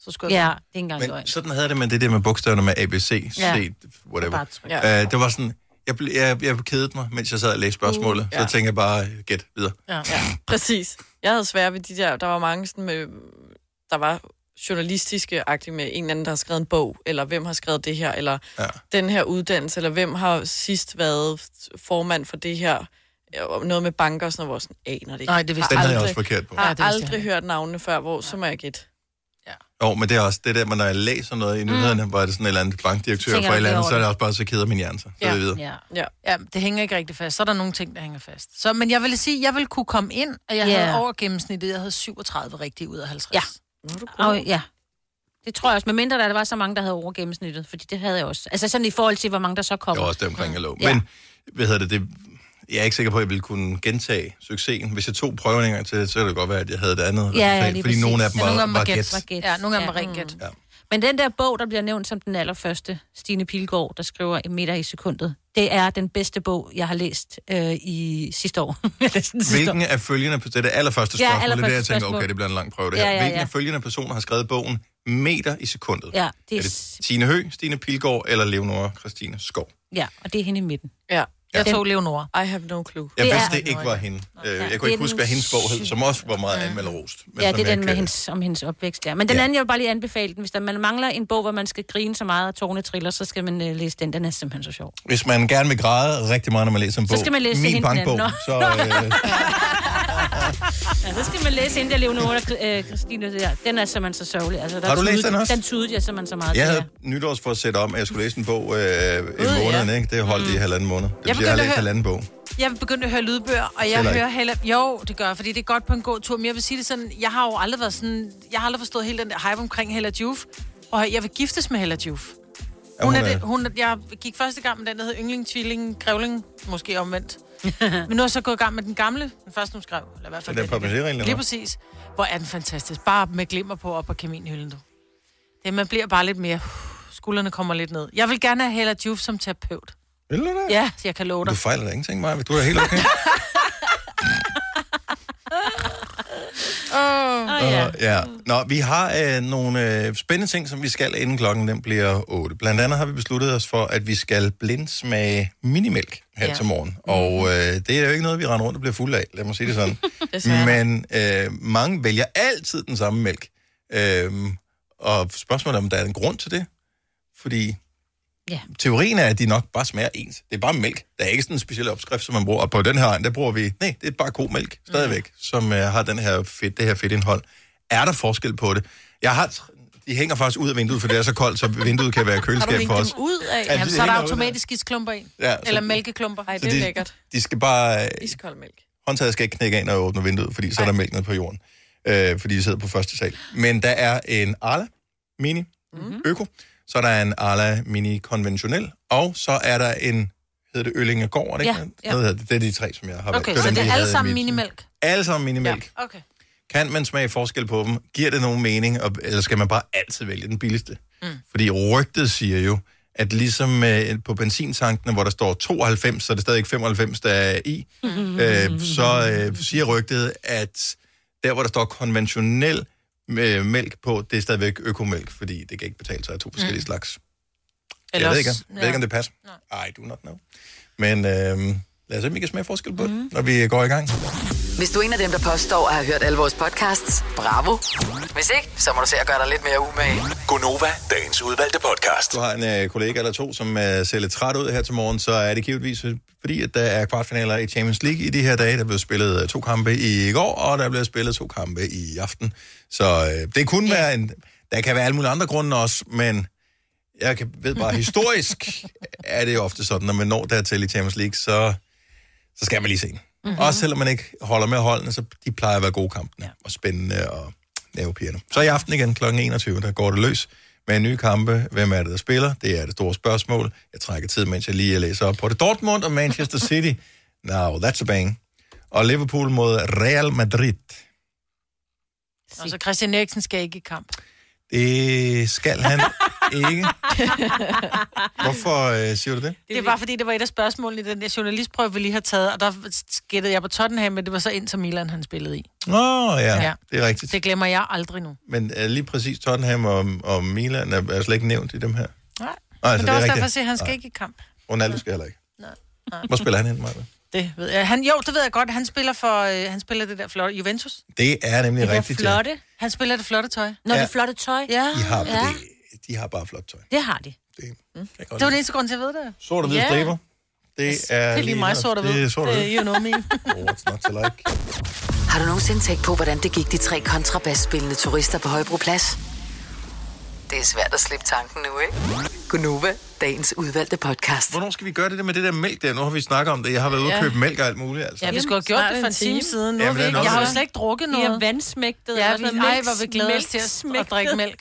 Så skulle jeg ja, det er ikke engang Men løgn. sådan havde det, men det der med bogstaverne med A, B, C, C, Ja. whatever. Ja. Uh, det var sådan, jeg, ble, jeg, jeg kedede mig, mens jeg sad og læste spørgsmålet. Uh, ja. Så tænkte jeg bare, gæt videre. Ja. ja, præcis. Jeg havde svært ved de der, der var mange sådan med, der var journalistiske-agtige med en eller anden, der har skrevet en bog, eller hvem har skrevet det her, eller ja. den her uddannelse, eller hvem har sidst været formand for det her, noget med banker og sådan noget, hvor sådan, aner det ikke. Nej, det vidste Den jeg havde jeg aldrig. også forkert på. Jeg har Ja, det vidste aldrig jeg. hørt navnene før, hvor så må jeg gætte. Jo, men det er også det der, når jeg læser noget i nyhederne, mm. hvor det er sådan en eller anden bankdirektør Tænker fra et eller andet, over så er det det. også bare, så keder min hjerne sig. Så Ja. det videre. Ja. Ja. ja, det hænger ikke rigtig fast. Så er der nogle ting, der hænger fast. Så, men jeg vil sige, jeg ville kunne komme ind, og jeg Ja. havde over gennemsnittet. Jeg havde syvogtredive rigtige ud af halvtreds. Ja. Og, ja. Det tror jeg også, medmindre der var så mange, der havde over gennemsnittet, fordi det havde jeg også. Altså sådan i forhold til, hvor mange der så kommer. Det var også det omkring, jeg lå. Ja. Men, hvad hedder det, det, jeg er ikke sikker på, at jeg ville kunne gentage succesen. Hvis jeg tog prøvninger til det, så kan det godt være, at jeg havde det andet Ja, ja, resultat, lige fordi præcis. nogle af dem Ja, var, nogle af dem var var gæt. gæt. Ja, nogle af dem var Ja. rent gæt. Ja. Men den der bog, der bliver nævnt som den allerførste, Stine Pilgaard, der skriver en meter i sekundet, det er den bedste bog, jeg har læst øh, i sidste år. Jeg læste den sidste Hvilken år. af følgende, det er det allerførste Ja, spørgsmål, det er allerførste det, jeg tænker, spørgsmål. okay, det bliver en lang prøve det Ja, her. ja, Hvilken ja. af følgende personer har skrevet bogen Meter i sekundet? Ja, det er, Er det Tine Høgh, Stine Pilgaard eller Leonora Christine Skov? ja, og det er hende i midten. Ja. Jeg Den- tog Leonora. I have no clue. Jeg Det vidste, er- det ikke var hende. Øh, Jeg kunne Det ikke er huske, den hvad hendes bog hed, som også var meget anmelderost. men Ja, som det er jeg den med ikke- hendes, om hendes opvækst der. Men den Ja. anden, jeg vil bare lige anbefale den. Hvis der, man mangler en bog, hvor man skal grine så meget, og tårne triller, så skal man uh, læse den. Den er simpelthen så sjov. Hvis man gerne vil græde rigtig meget, når man læser en Så bog, skal man læse min hende den bankbog, anden. så... Øh, Ja, så skal man læse hende der Leonora øh, Christine. Der. Den er simpelthen så sørgelig. Altså, der Har du læst tudede- den også? Den tudede jeg simpelthen så meget. jeg til, havde nytårsforsæt om, at jeg skulle læse en bog øh, i Gud, måneden, ja. ikke? Det holdt mm. i halvanden måned. Det Jeg betyder, jeg har begyndte læst at halvanden bog. Jeg begyndte at høre lydbøger, og jeg Heller hører ikke. heller... Jo, det gør jeg, fordi det er godt på en god tur. Men jeg vil sige det sådan, jeg har jo aldrig været sådan... Jeg har aldrig forstået hele den der hype omkring Hella Juf. Og jeg vil giftes med Hella Juf. Ja, Hun hun er er- det, hun, er- jeg gik første gang med den, der hed Yngling, Tvilling, Grævling, måske omvendt. Men nu er jeg så gået i gang med den gamle, den første, hun skrev. Eller i hvert fald Den der den, Papagerie, eller Lige hvad? præcis. Hvor er den fantastisk. Bare med glimmer på op på kaminhylden, du. Det, man bliver bare lidt mere... Uh, skuldrene kommer lidt ned. Jeg vil gerne have Hella Juf som terapeut. Vil du det? Ja, så jeg kan love dig. Du fejler da ingenting, Maja. Du er helt okay. Åh, oh, ja. Uh, ja. Nå, vi har øh, nogle øh, spændende ting, som vi skal, inden klokken den bliver otte. Blandt andet har vi besluttet os for, at vi skal blindsmage minimælk her Ja. til morgen. Og øh, det er jo ikke noget, vi render rundt og bliver fulde af, lad mig sige det sådan. Desværre. Men øh, mange vælger altid den samme mælk. Øh, og spørgsmålet er, om der er en grund til det. Fordi Ja. teorien er, at de nok bare smager ens. Det er bare mælk. Der er ikke sådan en speciel opskrift, som man bruger. Og på den her egen, der bruger vi, nej, det er bare god mælk, stadigvæk, mm. som uh, har den her fedt, det her fedtindhold. Er der forskel på det? Jeg har, tr- de hænger faktisk ud af vinduet, for det er så koldt, så vinduet kan være har du køleskab hængt for dem os. ud af? Ja, Ja, de så er der hænger ud automatisk isklumper i. Ja, så- Eller mælkeklumper. Ej, Så det er de, lækkert. de skal bare, øh, Iskold mælk. håndtaget skal ikke knække ind og åbne vinduet, fordi så er der mælk nede på jorden. Øh, fordi de sidder på første sal. Men der er en Arla Mini mm-hmm. Øko, så er der en Arla Mini konventionel, og så er der en, hedder det Øllingegård, er det Ja, ikke? ja. Noget hedder det. Det er de tre, som jeg har valgt. Okay, var så dem, det vi er alle havde i sammen mit- minimælk? Alle sammen minimælk. Ja. Okay. Kan man smage forskel på dem? Giver det nogen mening? Og- Eller skal man bare altid vælge den billigste? Mm. Fordi rygtet siger jo, at ligesom øh, på benzintankene, hvor der står tooghalvfems, så er det stadig femoghalvfems, der er i, mm-hmm. øh, så øh, siger rygtet, at der, hvor der står konventionel øh, mælk på, det er stadigvæk økomælk, fordi det kan ikke betale sig af to forskellige mm. slags. Jeg ved ikke, jeg ved ikke, om det passer. I do not know. Men øh, lad os se, om vi kan smage forskel på mm. det, når vi går i gang. Hvis du er en af dem, der påstår at have hørt alle vores podcasts, bravo. Hvis ikke, så må du se at gøre dig lidt mere umage. Gonova, dagens udvalgte podcast. Du har en øh, kollega eller to, som øh, ser lidt træt ud her til morgen, så er det givetvis, fordi at der er kvartfinaler i Champions League i de her dage. Der blev spillet øh, to kampe i går, og der blev spillet to kampe i aften. Så øh, det kunne være en... Der kan være alle mulige andre grunde også, men jeg kan, ved bare, historisk er det jo ofte sådan, når man når dertil i Champions League, så, så skal man lige se den. Mm-hmm. Også selvom man ikke holder med holdene, så de plejer at være gode kampene, ja. Og spændende og nervepirrende. Så i aften igen klokken enogtyve, der går det løs med en ny kampe. Hvem er det, der spiller? Det er det store spørgsmål. Jeg trækker tid, mens jeg lige læser op på det. Dortmund og Manchester City. Now, that's a bang. Og Liverpool mod Real Madrid. Og så Christian Eriksen skal ikke i kamp. Det skal han ikke. Hvorfor øh, siger du det? Det er bare fordi, det var et af spørgsmålene i den der journalistprøve, vi lige har taget, og der skættede jeg på Tottenham, men det var så Inter Milan, han spillede i. Åh, oh, ja, ja, det er rigtigt. Det glemmer jeg aldrig nu. Men uh, lige præcis Tottenham og, og Milan er, er slet ikke nævnt i dem her. Nej, Nej altså, men det er også rigtigt. derfor, at sige, at han skal Nej. ikke i kamp. Ronaldo skal heller ikke. Nej. Nej. Hvor spiller han hen, Maja? Det ved jeg. Han, jo, det ved jeg godt. Han spiller for øh, han spiller det der flotte Juventus. Det er nemlig det rigtigt. Flotte. Ja. Han spiller det flotte tøj. Når ja. det flotte tøj. Ja. De har, ja. det, de har bare flot tøj. Det har de. Det, mm. det var den eneste grund til at vide det. Sort og hvide yeah. striber. Det er, det er lige mig sort og hvid. Det er sort og hvid. You know me. Oh, what's not to like? Har du nogensinde tænkt på, hvordan det gik de tre kontrabasspillende turister på Højbroplads? Det er svært at slippe tanken nu, ikke? Gunova, dagens udvalgte podcast. Hvornår skal vi gøre det der med det der mælk der? Nu har vi snakket om det. Jeg har været ude og købe mælk og alt muligt. Altså. Ja, vi skulle have gjort det for en time siden. Nu Jamen, vi ikke. Jeg har jo slet ikke drukket noget. Vi har vandsmægtet. Ja, vi, ej, hvor vi glæder os til at, at drikke mælk.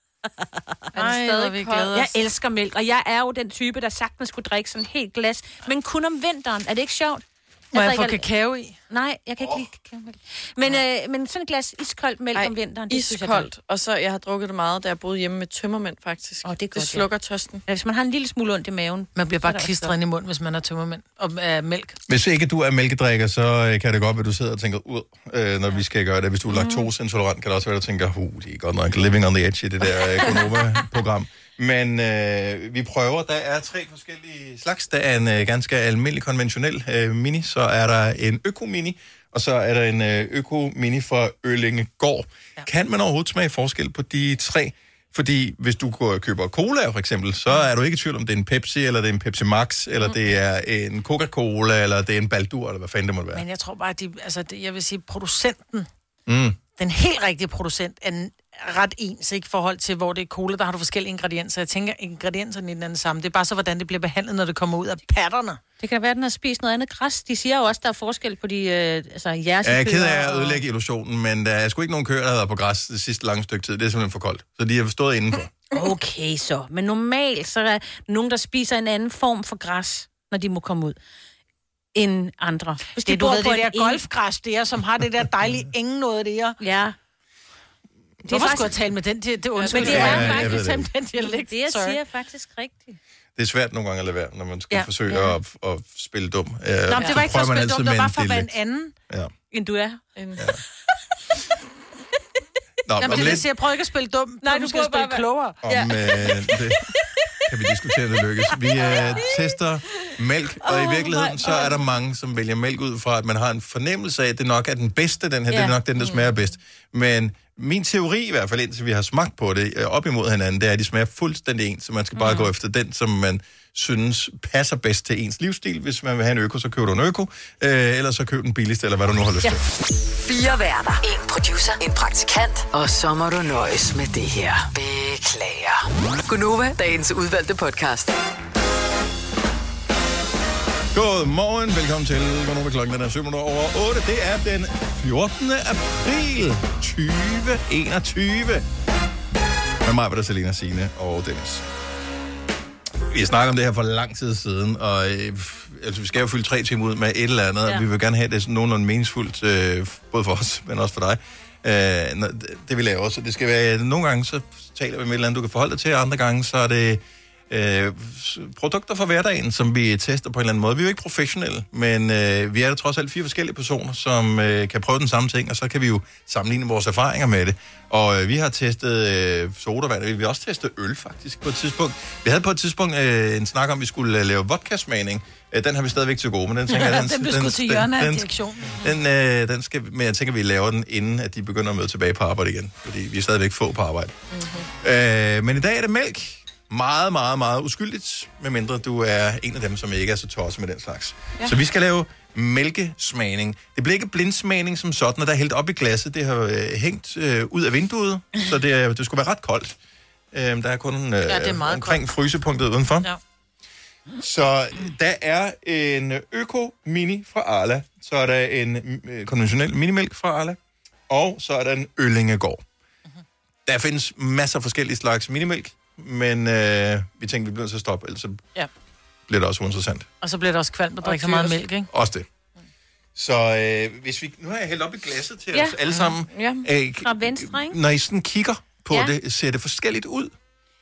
Ej, hvor vi glæder os. Jeg elsker mælk, og jeg er jo den type, der sagtens skulle drikke sådan et helt glas. Men kun om vinteren. Er det ikke sjovt? Må jeg, jeg få kakao i? Nej, jeg kan ikke lide kakaomælk. Men, øh, men sådan et glas iskoldt mælk Ej, om vinteren, det iskoldt. Jeg, og så, jeg har drukket det meget, da jeg boede hjemme med tømmermænd, faktisk. Oh, det, godt, det slukker ja. tørsten. Ja, hvis man har en lille smule ondt i maven. Man bliver bare klistret ind i munden, hvis man har tømmermænd og øh, mælk. Hvis ikke du er mælkedrikker, så kan det godt være, at du sidder og tænker ud, øh, når ja. vi skal gøre det. Hvis du er laktoseintolerant, kan det også være, at du tænker, uh, de er godt nok living on the edge i det der Gonova-program. Men øh, vi prøver. Der er tre forskellige slags. Der er en øh, ganske almindelig, konventionel øh, mini. Så er der en øko-mini. Og så er der en øh, øko-mini fra Øllingegård. Ja. Kan man overhovedet smage forskel på de tre? Fordi hvis du køber cola for eksempel, så er du ikke i tvivl om, det er en Pepsi, eller det er en Pepsi Max, eller mm. det er en Coca-Cola, eller det er en Baldur, eller hvad fanden det måtte være. Men jeg tror bare, at de, altså, det, jeg vil sige, producenten, mm. den helt rigtige producent, er ret ens, ikke, i forhold til, hvor det er cola, der har du forskellige ingredienser. Jeg tænker, ingredienserne i den anden sammen. Det er bare så, hvordan det bliver behandlet, når det kommer ud af patterne. Det kan være, at den har spist noget andet græs. De siger jo også, der er forskel på de øh, altså, jeres. Jeg er ked af at ødelægge illusionen, men der er sgu ikke nogen køer, der har været på græs det sidste lange stykke tid. Det er simpelthen for koldt. Så de har stået indenfor. Okay, så. Men normalt, så er der nogen, der spiser en anden form for græs, når de må komme ud, end andre. Hvis det, de du ved, det der golfgræs, det er, som har det der dejlige ingen noget der. Ja. Det Hvorfor faktisk... skulle jeg tale med den? Det, det undskyld. Men det er ja, faktisk den dialekt. Det, jeg Sorry. siger, er faktisk rigtigt. Det er svært nogle gange at lade være, når man skal ja. forsøge ja. At, at spille dum. Uh, Nå, men det var ikke for at spille dum, det var bare for at være en anden, ja. end du er. En... Ja. Nå, Jamen, det er lidt... jeg prøver ikke at spille dum. Nej, du skal spille klogere. Om, ja. øh, det kan vi diskutere, det lykkes. Vi øh, tester mælk, og oh, i virkeligheden så er der mange, som vælger mælk ud fra, at man har en fornemmelse af, at det nok er den bedste, den her. Ja. Det er nok den, der smager bedst. Men min teori i hvert fald, indtil vi har smagt på det op imod hinanden, det er, at de smager fuldstændig ens, så man skal bare mm. gå efter den, som man synes passer bedst til ens livsstil. Hvis man vil have en øko, så køber du en øko, øh, eller så køb den billigste, eller hvad du nu har lyst til. Ja. Fire værter, en producer, en praktikant, og så må du nøjes med det her. Beklager. Gunova, dagens udvalgte podcast. God morgen, velkommen til Gunova. Klokken den er syv minutter over otte. Det er den fjortende april tyve enogtyve. Med mig var der Selina, Signe og Dennis. Vi har snakket om det her for lang tid siden, og øh, altså, vi skal jo fylde tre timer ud med et eller andet, ja. Og vi vil gerne have det sådan nogenlunde meningsfuldt, øh, både for os, men også for dig. Øh, det vil jeg også. Det skal være, nogle gange så taler vi med et eller andet, du kan forholde dig til, og andre gange så er det øh, produkter fra hverdagen, som vi tester på en eller anden måde. Vi er jo ikke professionelle, men øh, vi er der trods alt fire forskellige personer, som øh, kan prøve den samme ting, og så kan vi jo sammenligne vores erfaringer med det. Og øh, vi har testet øh, sodavand, vi har også testet øl faktisk på et tidspunkt. Vi havde på et tidspunkt øh, en snak om, at vi skulle øh, lave vodka-smagning. Øh, den har vi stadigvæk til gode, men den tænker jeg... Den, den blev sgu til hjørne af direktionen. Den, øh, den skal, men jeg tænker, at vi laver den, inden at de begynder at møde tilbage på arbejde igen. Fordi vi er stadigvæk få på arbejde. Mm-hmm. Øh, men i dag er det mælk. Meget, meget, meget uskyldigt, medmindre du er en af dem, som ikke er så tosset med den slags. Ja. Så vi skal lave mælkesmagning. Det bliver ikke blindsmagning som sådan, og der er hældt op i glasset. Det har øh, hængt øh, ud af vinduet, så det, det skulle være ret koldt. Øh, der er kun øh, ja, er omkring koldt. Frysepunktet udenfor. Ja. Så der er en øko-mini fra Arla, så er der en øh, konventionel minimælk fra Arla, og så er der en Øllingegård. Uh-huh. Der findes masser af forskellige slags minimælk, men øh, vi tænkte, vi bliver nødt til at stoppe, ellers så ja. bliver det også uinteressant. Og så bliver det også kvalmt at drikke så meget mælk, ikke? Også det. Så øh, hvis vi... Nu har jeg hældt op i glasset til ja. os alle sammen. Ja. Æh, Fra venstre, ikke? Når I sådan kigger på ja. det, ser det forskelligt ud?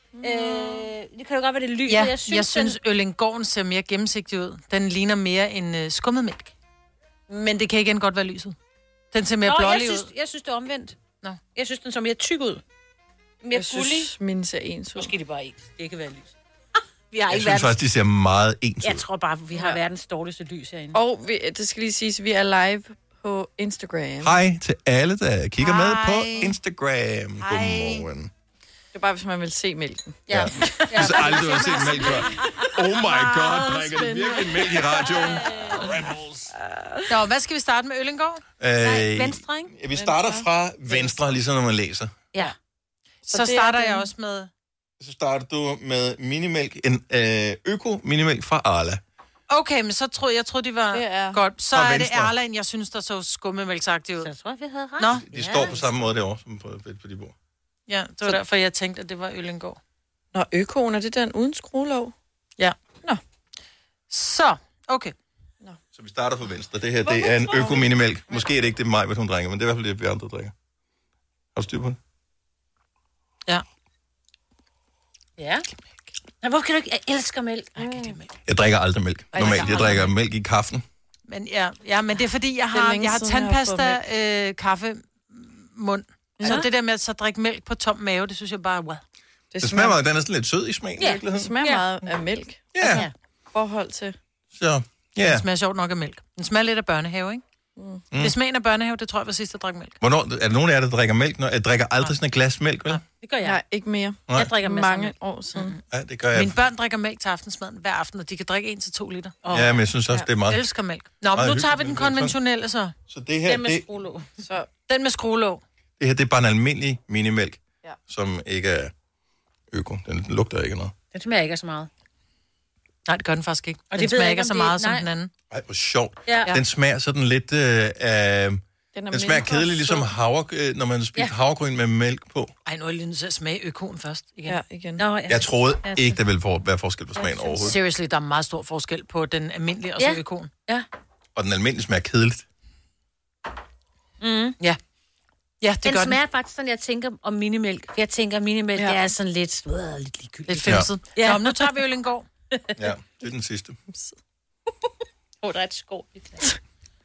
Øh, det kan jo godt være, det lyser. Ja, jeg synes, jeg synes den... Øllingården ser mere gennemsigtig ud. Den ligner mere en øh, skummet mælk. Men det kan igen godt være lyset. Den ser mere Nå, blålig jeg synes, ud. jeg synes, det er omvendt. Nå. Jeg synes, den så mere tyk ud. Mere Jeg synes, mine ser ens ud. Måske det bare ens. Det kan være lys. Vi har Jeg ikke synes verdens... faktisk, de ser meget ens Jeg ud. tror bare, vi har ja. verdens dårligste lys herinde. Og vi, det skal lige siges, vi er live på Instagram. Hej til alle, der kigger Hej. med på Instagram. Hej. Godmorgen. Det er bare, hvis man vil se mælken. Ja. Jeg har aldrig har set mælk før. Oh my god, drikker de virkelig mælk i radioen? Rebels. Nå, hvad skal vi starte med Øllingård? Øh, Nej, venstre, ikke? Vi starter fra venstre, ligesom når man læser. Ja. Så, Så så det er starter den- jeg også med... Så starter du med minimælk, en øh, øko-minimælk fra Arla. Okay, men så troede jeg, troede, de var Det er- godt. Så Fra er det venstre. Arla, jeg synes, der så skummemælksagtigt ud. Så jeg tror, vi havde ret. Nå, De ja. står på samme måde derovre, som på, på de bord. ja, det var derfor, jeg tænkte, at det var Øllingård. Nå, økoen, er det den uden skruelåg? Ja. Nå. Så, okay. Så vi starter fra venstre. Det her, det er en øko-minimælk. Måske er det ikke det mig, hvis hun drikker, men det er i hvert fald det, vi andre drikker. Har du styr på det? Ja. Ja. Nej, hvorfor kan du ikke... Jeg elsker mælk. Jeg kan lide mælk. Jeg drikker aldrig mælk. Normalt, jeg drikker mælk i kaffen. Men ja, ja, men det er fordi, jeg Det er har, længe jeg har siden, jeg har tandpasta, øh, kaffe, mund. Så Ja. det der med at så drikke mælk på tom mave, det synes jeg bare er wow. Det Det smager meget, den er sådan lidt sød i smagen, i Ja. Det virkeligheden. smager Ja. meget af mælk. Ja, Ja. Forhold til... så Ja. ja. Det smager sjovt nok af mælk. Den smager lidt af børnehave, ikke? Mm. Det er smagen af børnehave, det tror jeg var sidst, jeg drak mælk. Hvornår, er der nogen af jer, der drikker mælk? Når, jeg drikker aldrig sådan et glas mælk, vel? Det gør jeg. Nej, ikke mere. Nej. Jeg drikker masser af Mange mælk. år siden. Ja, det gør jeg. Mine børn drikker mælk til aftensmaden hver aften, og de kan drikke en til to liter. Oh. Ja, men jeg synes også, det er Jeg meget... elsker mælk. Nå, men Meget nu tager vi hyggeligt, den men det er konventionelle så. Så det her, Den med det, skruelåg. Så Den med skruelåg. det her, det er bare en almindelig minimælk, Ja. som ikke er øko. Den lugter ikke af noget. Det smager ikke af så meget. Nej, det gør den faktisk ikke. Og Og det den ved smager jeg ikke ikke, så om det- meget som nej. den anden. Ej, hvor sjovt. Ja. Den smager sådan lidt øh, af... den, er Den smager mindre kedeligt, ligesom sød. havre, øh, når man spiser Ja. havregryn med mælk på. Ej, nu er jeg lige nødt til at smage økoen først igen. Ja, igen. Nå, ja. Jeg troede Ja, ikke, der ville for, være forskel på smagen overhovedet. Seriously, der er meget stor forskel på den almindelige og så Ja. økoen. Ja. Og den almindelige smager kedeligt. Mm. Ja. Ja, det Den gør smager faktisk sådan, jeg tænker om minimælk. For jeg tænker, at minimælk Ja. ja. er sådan lidt, øh, lidt den. ligegyldigt. Lidt femset. Ja. Ja. Nå, men nu tager vi Øllingård. Ja, det er den sidste. Åh, oh, der er et skår i glas.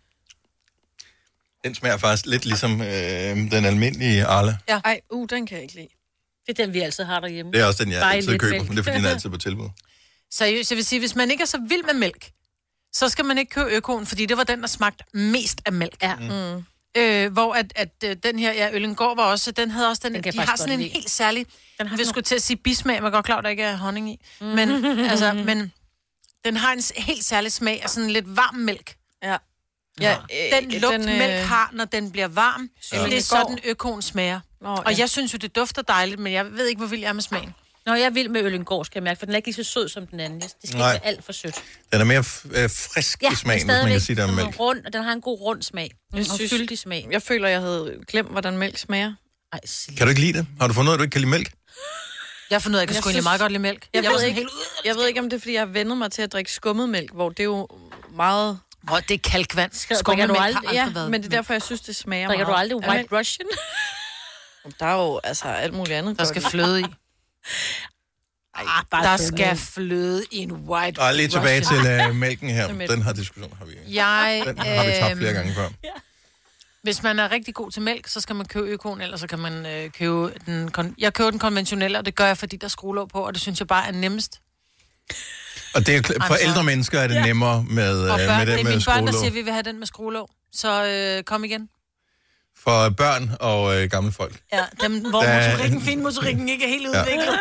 Den smager faktisk lidt ligesom øh, den almindelige Arla. Ej, uh, den kan jeg ikke lide. Det er den, vi altid har derhjemme. Det er også den, jeg Bare i altid lidt køber, mælk. men det er, fordi den er altid på tilbud. Seriøst, jeg vil sige, hvis man ikke er så vild med mælk, så skal man ikke købe økoen, fordi det var den, der smagte mest af mælk. Ja. Mm. Øh, hvor at, at øh, den her, ja, Øllingård var også, den havde også den, Den kan jeg de faktisk har sådan godt en lide. helt særlig, Den har vi sådan skulle til at sige bismag, man er godt klar, at der ikke er honning i, mm. men, altså, men den har en s- helt særlig smag af sådan lidt varm mælk. Ja. Ja, Den lugt, den, øh... mælk har, når den bliver varm, ja. Det er sådan økoen smager. Nå, Og ja. jeg synes jo, det dufter dejligt, men jeg ved ikke, hvor vild jeg er med smagen. Nå, jeg er vild med Øllingård, skal jeg mærke, for den er ikke lige så sød som den anden. Det skal Nej. ikke være alt for sødt. Den er mere f- øh, frisk Ja, i smagen, men hvis man kan stadigvæk sige det om sådan mælk. rund, og den har en god rund smag. Jeg Og synes- fyldig smag. Jeg føler, jeg havde glemt, hvordan mælk smager. Ej, sig. Kan du ikke lide det? Har du fundet ud af, at du ikke kan lide mælk? Jeg har fundet ud af, at jeg kan Jeg sgu egentlig synes- meget godt lide mælk. Jeg var ved sådan ikke- helt ud. Jeg ved ikke, om det er, fordi jeg har vendet mig til at drikke skummet mælk, hvor det er jo meget... Hvor det er kalkvand. drikker Skummemælk du har aldrig- aldrig Ja, været men det er mælk. derfor, jeg synes, det smager Drikker du meget. aldrig Ja, White Russian? Der er jo altså alt muligt andet. Der godt skal i. fløde i. Ej, bare Der sådan skal noget. fløde i en white Og lige tilbage Russian. til uh, mælken her. mælk. Den her diskussion har vi. Jeg, Den har vi tabt flere øhm, gange før. Hvis man er rigtig god til mælk, så skal man købe økoen, eller så kan man øh, købe den... Kon- jeg køber den konventionelle, og det gør jeg, fordi der er skruelåg på, og det synes jeg bare er nemmest. Og det er, kl- for I'm ældre sorry. mennesker er det nemmere med, Og øh, børn, med det er den med mine børn, der skruelåg. siger, at vi vil have den med skruelåg. Så øh, kom igen. For børn og øh, gamle folk. Ja, dem, hvor Der- motorikken, finmotorikken ikke er helt udviklet.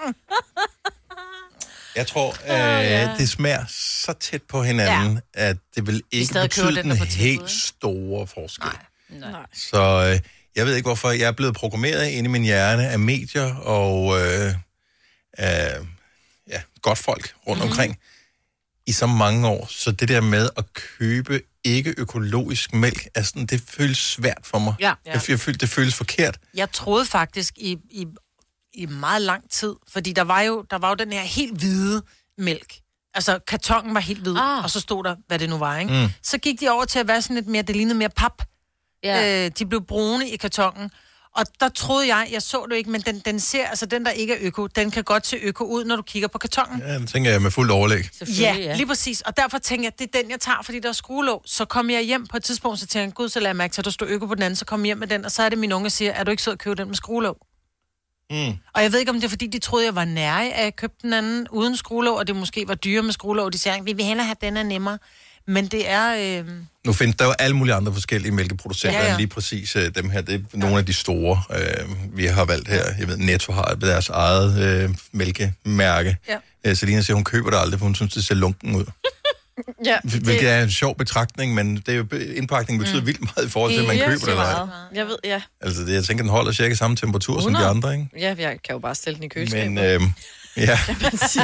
Jeg tror, øh, ja. det smager så tæt på hinanden, ja. at det vil ikke stadig køber betyde den, den, der er på tilbud, helt ikke? store forskel. Nej. Nej. Så øh, jeg ved ikke, hvorfor jeg er blevet programmeret ind i min hjerne af medier og øh, af ja, godt folk rundt mm-hmm. omkring i så mange år. Så det der med at købe ikke økologisk mælk, er sådan, det føles svært for mig. Ja. Jeg, jeg føler, det føles forkert. Jeg troede faktisk i, i, i meget lang tid, fordi der var, jo, der var jo den her helt hvide mælk. Altså, kartongen var helt hvid, Ah. ah. og så stod der, hvad det nu var, ikke? Mm. Så gik de over til at være sådan lidt mere, det lignede mere pap. Ja. Øh, de blev brune i kartongen, Og der troede jeg, jeg så det ikke, men den, den ser, altså den, der ikke er øko, den kan godt se øko ud, når du kigger på kartongen. Ja, den tænker jeg med fuldt overlæg. Ja, ja, lige præcis. Og derfor tænker jeg, det er den, jeg tager, fordi der er skruelåg. Så kom jeg hjem på et tidspunkt, så tænker jeg, gud, så lader jeg mærke til, at der står øko på den anden, så kom jeg hjem med den, og så er det min unge, der siger, er du ikke sød at købe den med skruelåg? Mm. Og jeg ved ikke, om det er, fordi de troede, jeg var nære af at købe den anden uden skruelåg, og det måske var dyre med skruelåg. De siger, vi vil hellere have den er nemmere. Men det er... Øh... Nu findes der jo alle mulige andre forskellige mælkeproducenter, ja, ja. End lige præcis øh, dem her. Det er nogle af de store, øh, vi har valgt her. Jeg ved, Netto har deres eget øh, mælkemærke. Ja. Øh, Selina siger, hun køber det aldrig, for hun synes, det ser lunken ud. Ja, det... Hvilket er en sjov betragtning, men det er jo, indpakningen betyder mm. vildt meget i forhold til, at man køber det eller ej. Jeg ved, ja. Altså, det, jeg tænker, den holder cirka samme temperatur hundrede som de andre, ikke? Ja, jeg kan jo bare stille den i køleskabet. Men, øh, ja. Kan man sige.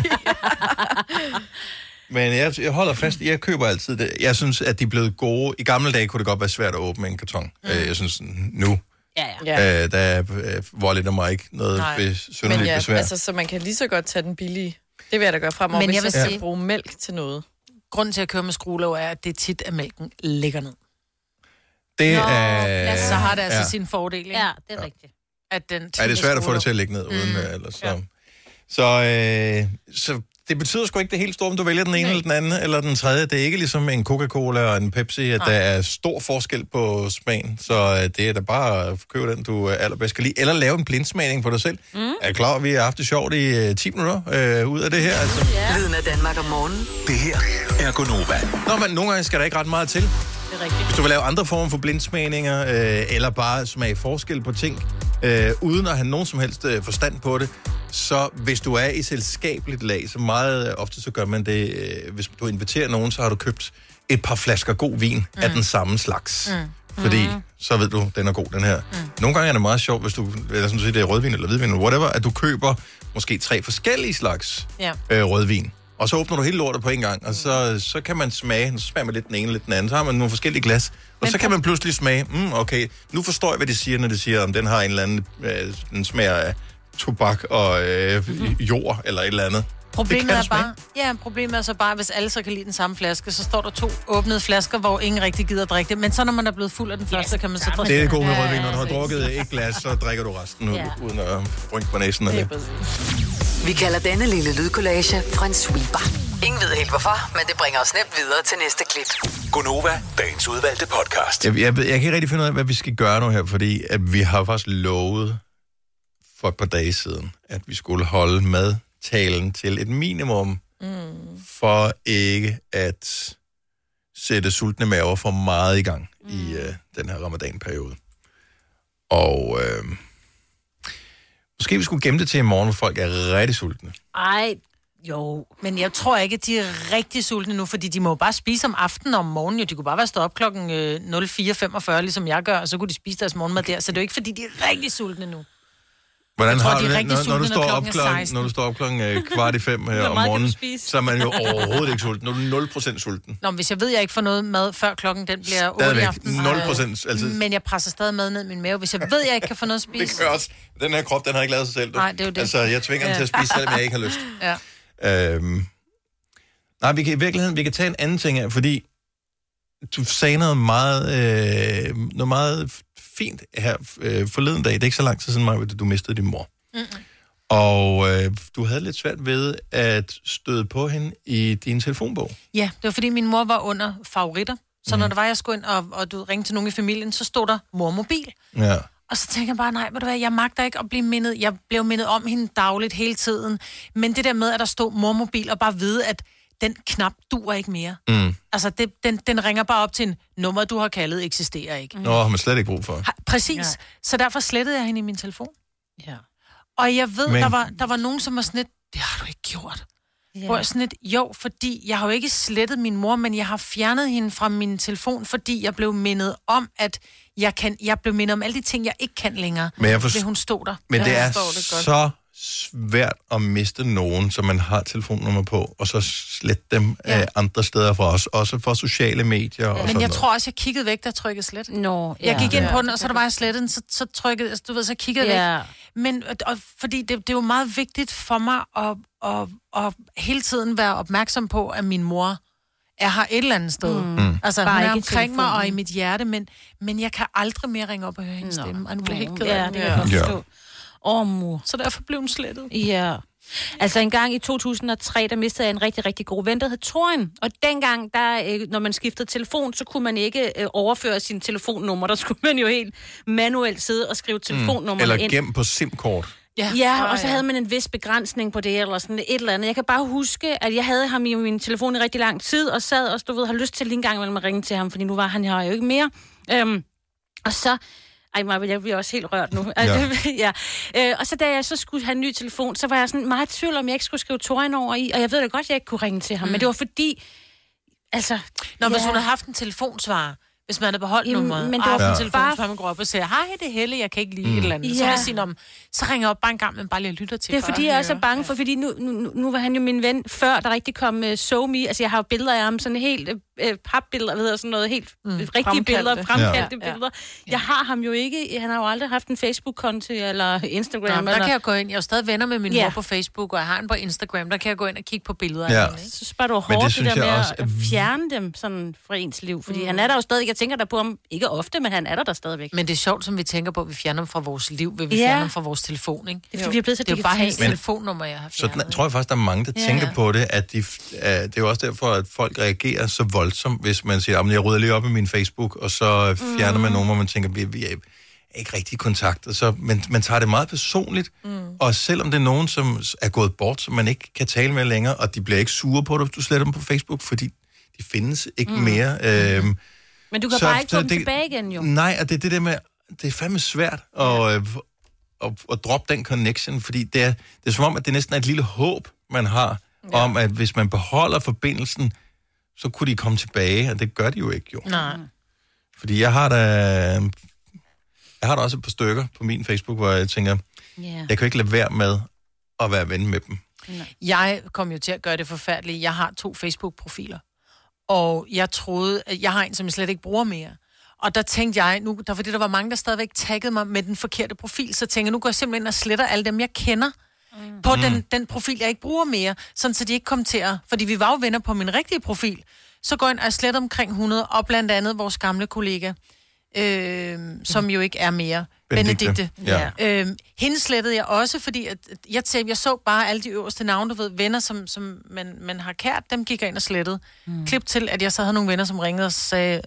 Men jeg, jeg holder fast, jeg køber altid det. Jeg synes, at de er blevet gode. I gamle dage kunne det godt være svært at åbne en karton. Mm. Jeg synes, nu, ja, ja. Øh, der øh, volder mig ikke noget synderligt ja, besvær. Altså, så man kan lige så godt tage den billige. Det vil jeg da gøre fremover, men hvis jeg, vil jeg skal bruge mælk til noget. Grunden til at køre med skruelåg er, at det er tit, at mælken ligger ned. Det er... Øh, så har det altså ja. Sin fordel, ikke? Ja, det er ja. rigtigt. At den ja, det er svært at få det til at ligge ned, uden mm. ellers. Så, ja. så, øh, så det betyder sgu ikke det helt store, om du vælger den ene Nej. Eller den anden, eller den tredje. Det er ikke ligesom en Coca-Cola og en Pepsi, at Nej. Der er stor forskel på smagen. Så det er da bare at købe den, du allerbedst kan lide. Eller lave en blindsmagning for dig selv. Mm. Er klar, vi har haft det sjovt i ti minutter øh, ud af det her. Altså. Yeah. Lyden af Danmark om morgenen. Det her er Gonova. Nå, men nogle gange skal der ikke ret meget til. Det er rigtigt. Hvis du vil lave andre former for blindsmagninger, øh, eller bare smage forskel på ting, øh, uden at have nogen som helst øh, forstand på det, så hvis du er i selskabeligt lag, så meget øh, ofte så gør man det, øh, hvis du inviterer nogen, så har du købt et par flasker god vin mm. af den samme slags. Mm. Fordi mm. så ved du, den er god, den her. Mm. Nogle gange er det meget sjovt, hvis du, eller som du siger, det er rødvin eller hvidvin, eller whatever, at du køber måske tre forskellige slags ja. øh, rødvin. Og så åbner du hele lortet på en gang, og så, så kan man smage, så smager man lidt den ene, lidt den anden, så har man nogle forskellige glas, og men så kan man pludselig smage, mm, okay, nu forstår jeg, hvad de siger, når de siger, om den har en eller anden, øh, den smager af tobak og øh, mm-hmm. jord, eller et eller andet. Problemet er bare, ja, problemet er så bare, hvis alle så kan lide den samme flaske, så står der to åbnede flasker, hvor ingen rigtig gider at drikke det. Men så når man er blevet fuld af den første, yes, kan man så drikke det. Det er det gode med rødvin, når du har drukket et glas, så drikker du resten ja. Uden at rynke på næsen af det. Vi kalder denne lille lydkollage en sweeper. Ingen ved helt hvorfor, men det bringer os nemt videre til næste klip. Gonova, dagens udvalgte podcast. Jeg, jeg, jeg kan ikke rigtig finde ud af, hvad vi skal gøre nu her, fordi at vi har faktisk lovet for et par dage siden, at vi skulle holde madtalen til et minimum, mm. for ikke at sætte sultne maver for meget i gang mm. i uh, den her ramadanperiode. Og øh, måske vi skulle gemme det til i morgen, hvor folk er rigtig sultne. Ej, jo. Men jeg tror ikke, at de er rigtig sultne nu, fordi de må jo bare spise om aftenen og om morgenen. Jo, de kunne bare være stået op klokken nul fire femogfyrre, ligesom jeg gør, og så kunne de spise deres morgenmad der. Så det er jo ikke, fordi de er rigtig sultne nu. Hvordan tror, har du det, når, når, du står op klokken, når du står op klokken øh, kvart i fem øh, om morgenen, så er man jo overhovedet ikke sulten. Nu er du nul procent sulten. Nå, hvis jeg ved, jeg ikke får noget mad, før klokken den bliver otte i aften. nul procent altid. Men jeg presser stadig mad ned i min mave, hvis jeg ved, jeg ikke kan få noget at spise. Det gør også. Den her krop, den har ikke lavet sig selv. Du. Nej, det er jo det. Altså, jeg tvinger ja. Den til at spise, selvom jeg ikke har lyst. Ja. Øhm, nej, vi kan i virkeligheden, vi kan tage en anden ting af, fordi du sagde noget meget, øh, noget meget fint her øh, forleden dag. Det er ikke så lang tid siden, Maja, du mistede din mor. Mm-mm. Og øh, du havde lidt svært ved at støde på hende i din telefonbog. Ja, det var fordi min mor var under favoritter. Så mm. når der var, jeg skulle ind, og, og du ringte til nogen i familien, så stod der mormobil. Ja. Og så tænker jeg bare, nej, ved du hvad, jeg magter ikke at blive mindet. Jeg blev mindet om hende dagligt hele tiden. Men det der med, at der stod mormobil, og bare vide, at den knap duer ikke mere. Mm. Altså, det, den, den ringer bare op til en nummer, du har kaldet, eksisterer ikke. Mm. Nå, har man slet ikke brug for. Ha, præcis. Ja. Så derfor slettede jeg hende i min telefon. Ja. Og jeg ved, Men... der, var, der var nogen, som var sådan lidt, det har du ikke gjort. Yeah. Hvor jeg sådan lidt, jo, fordi jeg har jo ikke slettet min mor, men jeg har fjernet hende fra min telefon, fordi jeg blev mindet om, at jeg, kan, jeg blev mindet om alle de ting, jeg ikke kan længere. Men jeg forst... hun stod der. Men det jeg er det så svært at miste nogen, som man har telefonnummer på, og så slette dem ja. øh, andre steder fra os, også fra sociale medier. Ja. Og Men sådan jeg noget. tror også, jeg kiggede væk, der trykkede slet. Nå, ja. Jeg gik ind på den, og så der var jeg slettet, så, så trykkede, altså, du ved, så kiggede jeg ja. væk. Men og, fordi det, det er jo meget vigtigt for mig at, at, at hele tiden være opmærksom på, at min mor er her et eller andet sted. Mm. Altså, Bare hun er ikke omkring mig og i mit hjerte, men, men jeg kan aldrig mere ringe op og høre hendes stemme. Og nu bliver jeg helt ked af ja, det kan jeg godt forstå. Åh, oh, mor. Så derfor blev hun slettet. Ja. Altså en gang i to tusind og tre, der mistede jeg en rigtig, rigtig god ven, der hed Torin. Og dengang, der, når man skiftede telefon, så kunne man ikke øh, overføre sin telefonnummer. Der skulle man jo helt manuelt sidde og skrive telefonnummerne Eller ind. Eller gem på SIM-kort. Ja, ja, og så havde man en vis begrænsning på det, eller sådan et eller andet. Jeg kan bare huske, at jeg havde ham i min telefon i rigtig lang tid, og sad og stod ved, har lyst til lige en gang mellem at ringe til ham, fordi nu var han her jo ikke mere. Øhm, og så... Ej, Maja, jeg bliver også helt rørt nu. Ja. ja. Øh, og så da jeg så skulle have en ny telefon, så var jeg sådan meget i tvivl, om jeg ikke skulle skrive Torin over i, og jeg ved da godt, at jeg ikke kunne ringe til ham, mm. men det var fordi... Altså... Nå, ja. hvis hun havde haft en telefonsvarer, hvis man havde beholdt Jamen, nummeret, men og haft ja. en telefonsvarer, man går op og siger, hej, det er Helle, jeg kan ikke lide mm. et eller andet. Ja. Så kan jeg sige, om, så ringer jeg op bare en gang, men bare lige lytter til. Det er fordi, jeg også er bange for, fordi nu, nu, nu var han jo min ven, før der rigtig kom uh, SoMe. Altså, jeg har jo billeder af ham, sådan helt uh, papbilleder, ved jeg, sådan noget helt mm. rigtige Fremkaldte. billeder, fremkaldte ja. billeder. Ja. Jeg har ham jo ikke, han har jo aldrig haft en Facebook-konto eller Instagram. Nå, eller... der kan jeg gå ind, jeg er jo stadig venner med min ja. mor på Facebook, og jeg har en på Instagram, der kan jeg gå ind og kigge på billeder ja. af hende. Så spørger du hårdt det, det der med også... at fjerne dem sådan fra ens liv, fordi mm. han er der jo stadig, jeg tænker der på ham, ikke ofte, men han er der der stadigvæk. Men det er sjovt, som vi tænker på, at vi fjerner dem fra vores liv, vil vi ja. fjerne dem fra vores telefon, ikke? Det er, vi er blevet så det er jo bare hans telefonnummer, jeg har fjernet. Så den, tror jeg faktisk, der er mange, der ja. tænker på det, at de, uh, det er jo også derfor, at folk reagerer så voldsomt, hvis man siger, at jeg rydder lige op i min Facebook, og så fjerner mm. man nogen, hvor man tænker, vi, vi er ikke rigtig i kontakt. Så, men man tager det meget personligt, mm. og selvom det er nogen, som er gået bort, som man ikke kan tale med længere, og de bliver ikke sure på det, hvis du sletter dem på Facebook, fordi de findes ikke mm. mere. Øhm, men du kan så, bare ikke få dem det, tilbage igen, jo. Nej, og det er det der med, det er fandme svært at, øh, at, at droppe den connection, fordi det er, det er som om, at det næsten er et lille håb, man har, ja. om at hvis man beholder forbindelsen, så kunne de komme tilbage, og det gør de jo ikke, jo. Nej. Fordi jeg har da, jeg har da også et par stykker på min Facebook, hvor jeg tænker, yeah. jeg kan ikke lade være med at være ven med dem. Nej. Jeg kom jo til at gøre det forfærdeligt. Jeg har to Facebook-profiler, og jeg troede, at jeg har en, som jeg slet ikke bruger mere. Og der tænkte jeg, nu, der, fordi der var mange, der stadigvæk taggede mig med den forkerte profil, så tænkte jeg, nu går jeg simpelthen og sletter alle dem, jeg kender, mm. på mm. Den, den profil, jeg ikke bruger mere, sådan så de ikke kom til at... Fordi vi var jo venner på min rigtige profil. Så går jeg ind og sletter omkring hundrede, og blandt andet vores gamle kollega, øh, som jo ikke er mere, Benedikte. Benedikte. Ja. Øh, hende slettede jeg også, fordi at jeg, tænkte, jeg så bare alle de øverste navne, du ved, venner, som, som man, man har kært, dem gik jeg ind og slettede. Mm. Klip til, at jeg så havde nogle venner, som ringede og sagde,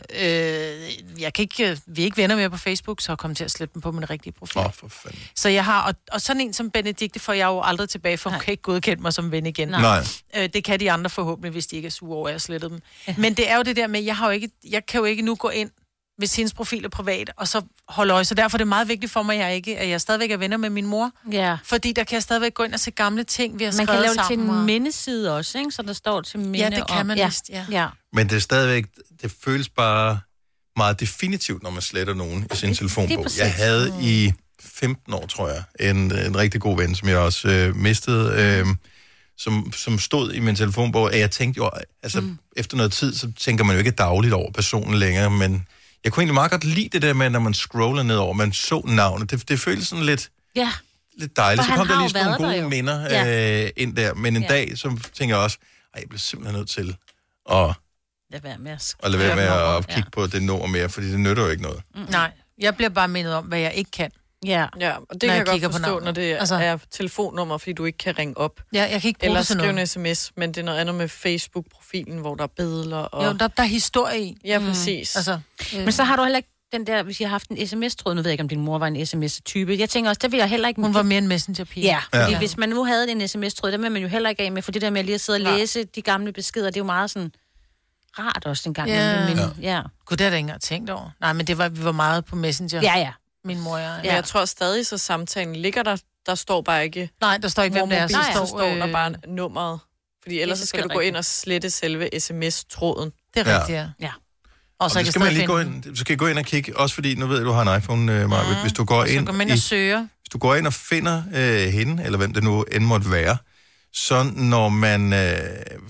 øh, jeg kan ikke, vi er ikke venner mere på Facebook, så jeg kom til at slette dem på min rigtige profil. Oh, for fanden. Så jeg har, og, og sådan en som Benedikte får jeg jo aldrig tilbage, for hun kan ikke godkende mig som ven igen. Nej. Øh, det kan de andre forhåbentlig, hvis de ikke er sure over, at jeg slettede dem. Ja. Men det er jo det der med, jeg har jo ikke, jeg kan jo ikke nu gå ind, hvis hendes profil er privat, og så holde øje. Så derfor er det meget vigtigt for mig, at jeg, ikke, at jeg stadigvæk er venner med min mor. Ja. Fordi der kan jeg stadigvæk gå ind og se gamle ting, vi har man skrevet sammen. Man kan lave det til en og... mindeside også, ikke? Så der står til minde. Ja, det kan man ja. vist, ja. ja. Men det er stadigvæk, det føles bare meget definitivt, når man sletter nogen i sin telefonbog. Jeg havde i femten år, tror jeg, en, en rigtig god ven, som jeg også øh, mistede, øh, som, som stod i min telefonbog, og jeg tænkte jo, altså mm. efter noget tid, så tænker man jo ikke dagligt over personen længere, men jeg kunne egentlig meget godt lide det der med, når man scroller nedover, man så navnet. Det, det føltes sådan lidt, ja. lidt dejligt. For så kom der lige sådan nogle nogle gode minder ja. øh, ind der. Men en ja. dag, så tænker jeg også, ej, jeg bliver simpelthen nødt til at lade være med at, at, lade være med at, at kigge ja. på det nummer mere, fordi det nytter jo ikke noget. Mm. Nej, jeg bliver bare mindet om, hvad jeg ikke kan. Ja, ja og det kan jeg, jeg godt forstå, når det altså, er telefonnummer, fordi du ikke kan ringe op. Ja, jeg kan ikke bruge eller det til skrive en sms, men det er noget andet med Facebook-profilen, hvor der er billeder. Og... Jo, der, der er historie i. Ja, præcis. Mm. Altså, øh. Men så har du heller ikke den der, hvis jeg har haft en sms-tråd, nu ved jeg ikke, om din mor var en sms-type. Jeg tænker også, der vil jeg heller ikke... Hun var mere en messenger-pige. Ja, fordi ja. hvis man nu havde en sms-tråd, der vil man jo heller ikke af med, for det der med at lige at sidde og læse ja. de gamle beskeder, det er jo meget sådan rart også en gang. Ja. Men, ja. ja. Gud, det har jeg ikke engang tænkt over. Nej, men det var, vi var meget på Messenger. Ja, ja. Min mor, ja. ja. Jeg tror stadig, så samtalen ligger der, der står bare ikke... Nej, der står ikke, hvem det er. Så står, står der bare nummeret. Fordi ellers så skal du gå ind og slette selve sms-tråden. Det er rigtigt, ja. ja. Og så, og så skal man lige gå ind, så skal jeg gå ind og kigge, også fordi, nu ved jeg, du har en iPhone, uh, Marvitt. Mm. Hvis du går ind, så går man ind og søger. Hvis du går ind og finder uh, hende, eller hvem det nu end måtte være, så når man... Uh,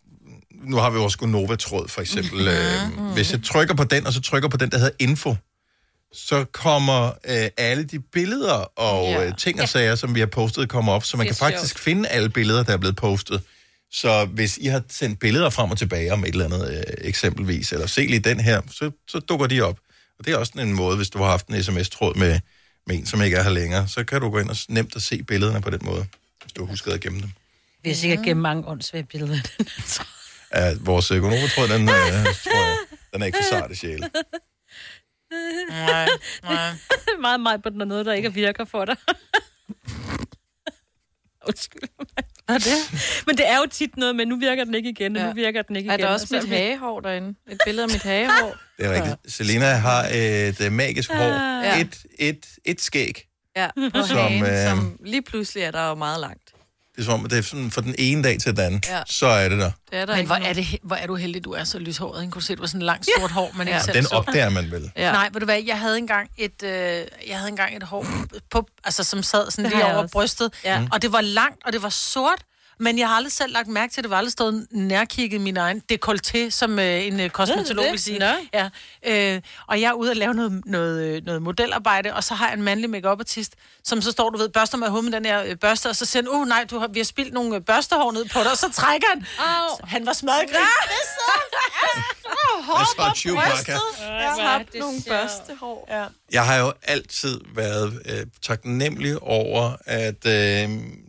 nu har vi vores Gonova-tråd, for eksempel. Mm. Uh, hvis jeg trykker på den, og så trykker på den, der hedder info, så kommer uh, alle de billeder og yeah. uh, ting og sager, som vi har postet, kommer op, så man kan faktisk sjovt. finde alle billeder, der er blevet postet. Så hvis I har sendt billeder frem og tilbage om et eller andet øh, eksempelvis, eller se lige den her, så, så dukker de op. Og det er også en måde, hvis du har haft en sms-tråd med, med en, som ikke er her længere, så kan du gå ind og nemt at se billederne på den måde, hvis du har husket at gemme dem. Vi har sikkert gennem mange åndssvage billeder. Ja, vores økonometråd, den, øh, tror jeg, den er ikke for sart i sjæle. Nej, nej. meget, meget på den er noget, der ikke virker for dig. Undskyld mig. Hvad er det? Men det er jo tit noget med, nu virker den ikke igen, og ja. nu virker den ikke igen. Er der også mit hagehår derinde? Et billede af mit hagehår? Det er rigtigt. Ja. Selena har et uh, magisk hår. Ja. Et, et, et skæg. Ja, på som, hagen, øh, som lige pludselig er der jo meget langt. Det er som om, det er sådan fra den ene dag til den anden, ja. Så er det der. Det er der. Men hvor er, det, hvor er du heldig, du er så lyshåret. Kunne du se, du var sådan en lang sort ja. hår, men ikke ja. selv Den så. opdager man vel. Ja. Nej, ved du hvad, jeg havde engang et, øh, jeg havde engang et hår, på, altså, som sad sådan lige over også. brystet, ja. og det var langt, og det var sort, men jeg har aldrig selv lagt mærke til, at det var aldrig stået nærkigget min egen décolleté, som øh, en øh, kosmetolog vil sige. Ja. Øh, og jeg er ude og lave noget, noget, noget modelarbejde, og så har jeg en mandlig make-up-artist, som så står, du ved, børster mig i hovedet med den her øh, børste, og så siger han, uh nej, du har, vi har spildt nogle øh, børstehår ned på dig, og så trækker han. Oh. Han var smadret grin. Det er så hår på brystet. Jeg har haft nogle børstehår. Ja. Jeg har jo altid været øh, taknemmelig over, at... Øh,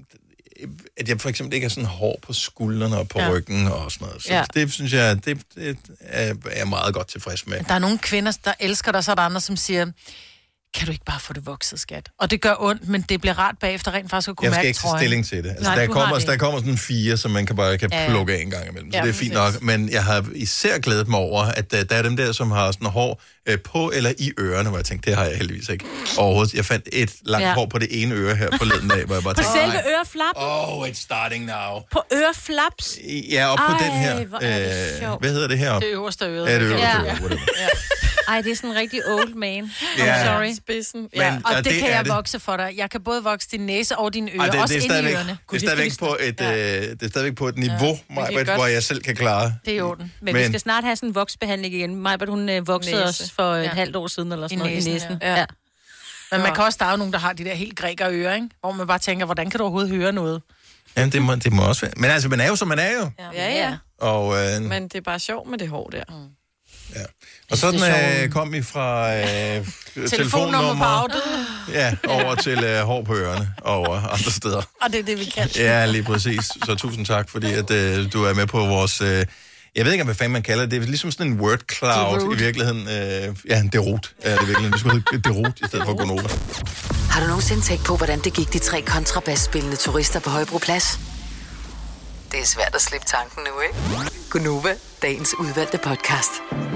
at jeg for eksempel ikke har sådan hår på skuldrene og på ja. ryggen og sådan noget. Så ja. det synes jeg, det, det er jeg meget godt tilfreds med. Der er nogle kvinder, der elsker dig, så er der andre, som siger, kan du ikke bare få det vokset, skat? Og det gør ondt, men det bliver rart bagefter rent faktisk at kunne mærke trøjen. Jeg skal ikke tage stilling til det. Altså, Nej, der, kommer, der kommer sådan fire, som man kan bare kan ja. plukke af en gang imellem. Så ja, det er fint nok. Men jeg har især glædet mig over, at uh, der er dem der, som har sådan hår uh, på eller i ørerne, hvor jeg tænkte, det har jeg heldigvis ikke overhovedet. Jeg fandt et langt ja. hår på det ene øre her forleden dag, hvor jeg bare tænkte... På selve øreflappen? Oh, it's starting now. På øreflaps? Ja, og på Ej, den her. Hvor er det sjovt. Hvad hedder det her? Det øverste øre. Ja, det øverste ja. øre. Ja. Ej, det er sådan en rigtig old man. I'm yeah. sorry. Spidsen. Ja. Men, og det, det kan jeg det. vokse for dig. Jeg kan både vokse din næse og dine ører, Ej, det, også det ind i ørerne. Det er stadigvæk på et, ja. øh, det er stadigvæk på et niveau, ja. Majbert, hvor jeg selv kan klare. Det er jo den. Men, Men vi skal snart have sådan en voksbehandling igen. Majbert, hun øh, voksede næse. os for et ja. halvt år siden, eller sådan I noget, næsen, i næsen. Ja. Ja. Men man kan også, der er jo nogen, der har de der helt græker ører, ikke? Hvor man bare tænker, hvordan kan du overhovedet høre noget? Jamen, det må, det må også være. Men altså, man er jo, som man er jo. Ja, ja. Og, øh, Men det er bare sjovt med det hår der. Mm. Ja. Og sådan øh, kom vi fra øh, telefonnummer på afdøde. Ja, over til øh, hår på ørerne og andre steder. Og det er det, vi kan. Ja, lige præcis. Så tusind tak, fordi at, øh, du er med på vores... Øh, jeg ved ikke, hvad fanden man kalder det. Det er ligesom sådan en word cloud i virkeligheden. Øh, ja, en derot er det virkelig. Det skulle hedde derot i stedet for Gonova. Har du nogensinde tænkt på, hvordan det gik de tre kontrabasspillende turister på Højbroplads? Det er svært at slippe tanken nu, ikke? Gonova, dagens udvalgte podcast.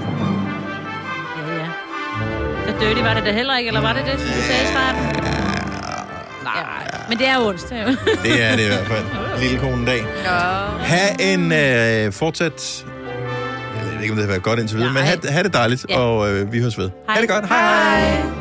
Ja, ja. Så dirty var det da heller ikke, eller var det det, som du sagde i starten? Nej. Men det er onsdag, jo. Det er det i hvert fald. Lille konen-dag. Ja. Ha' en øh, fortsat... Jeg ved ikke, om det har været godt indtil videre, men ha', ha' det dejligt, ja. og øh, vi høres ved. Hej. Ha' det godt. Hej. Hej.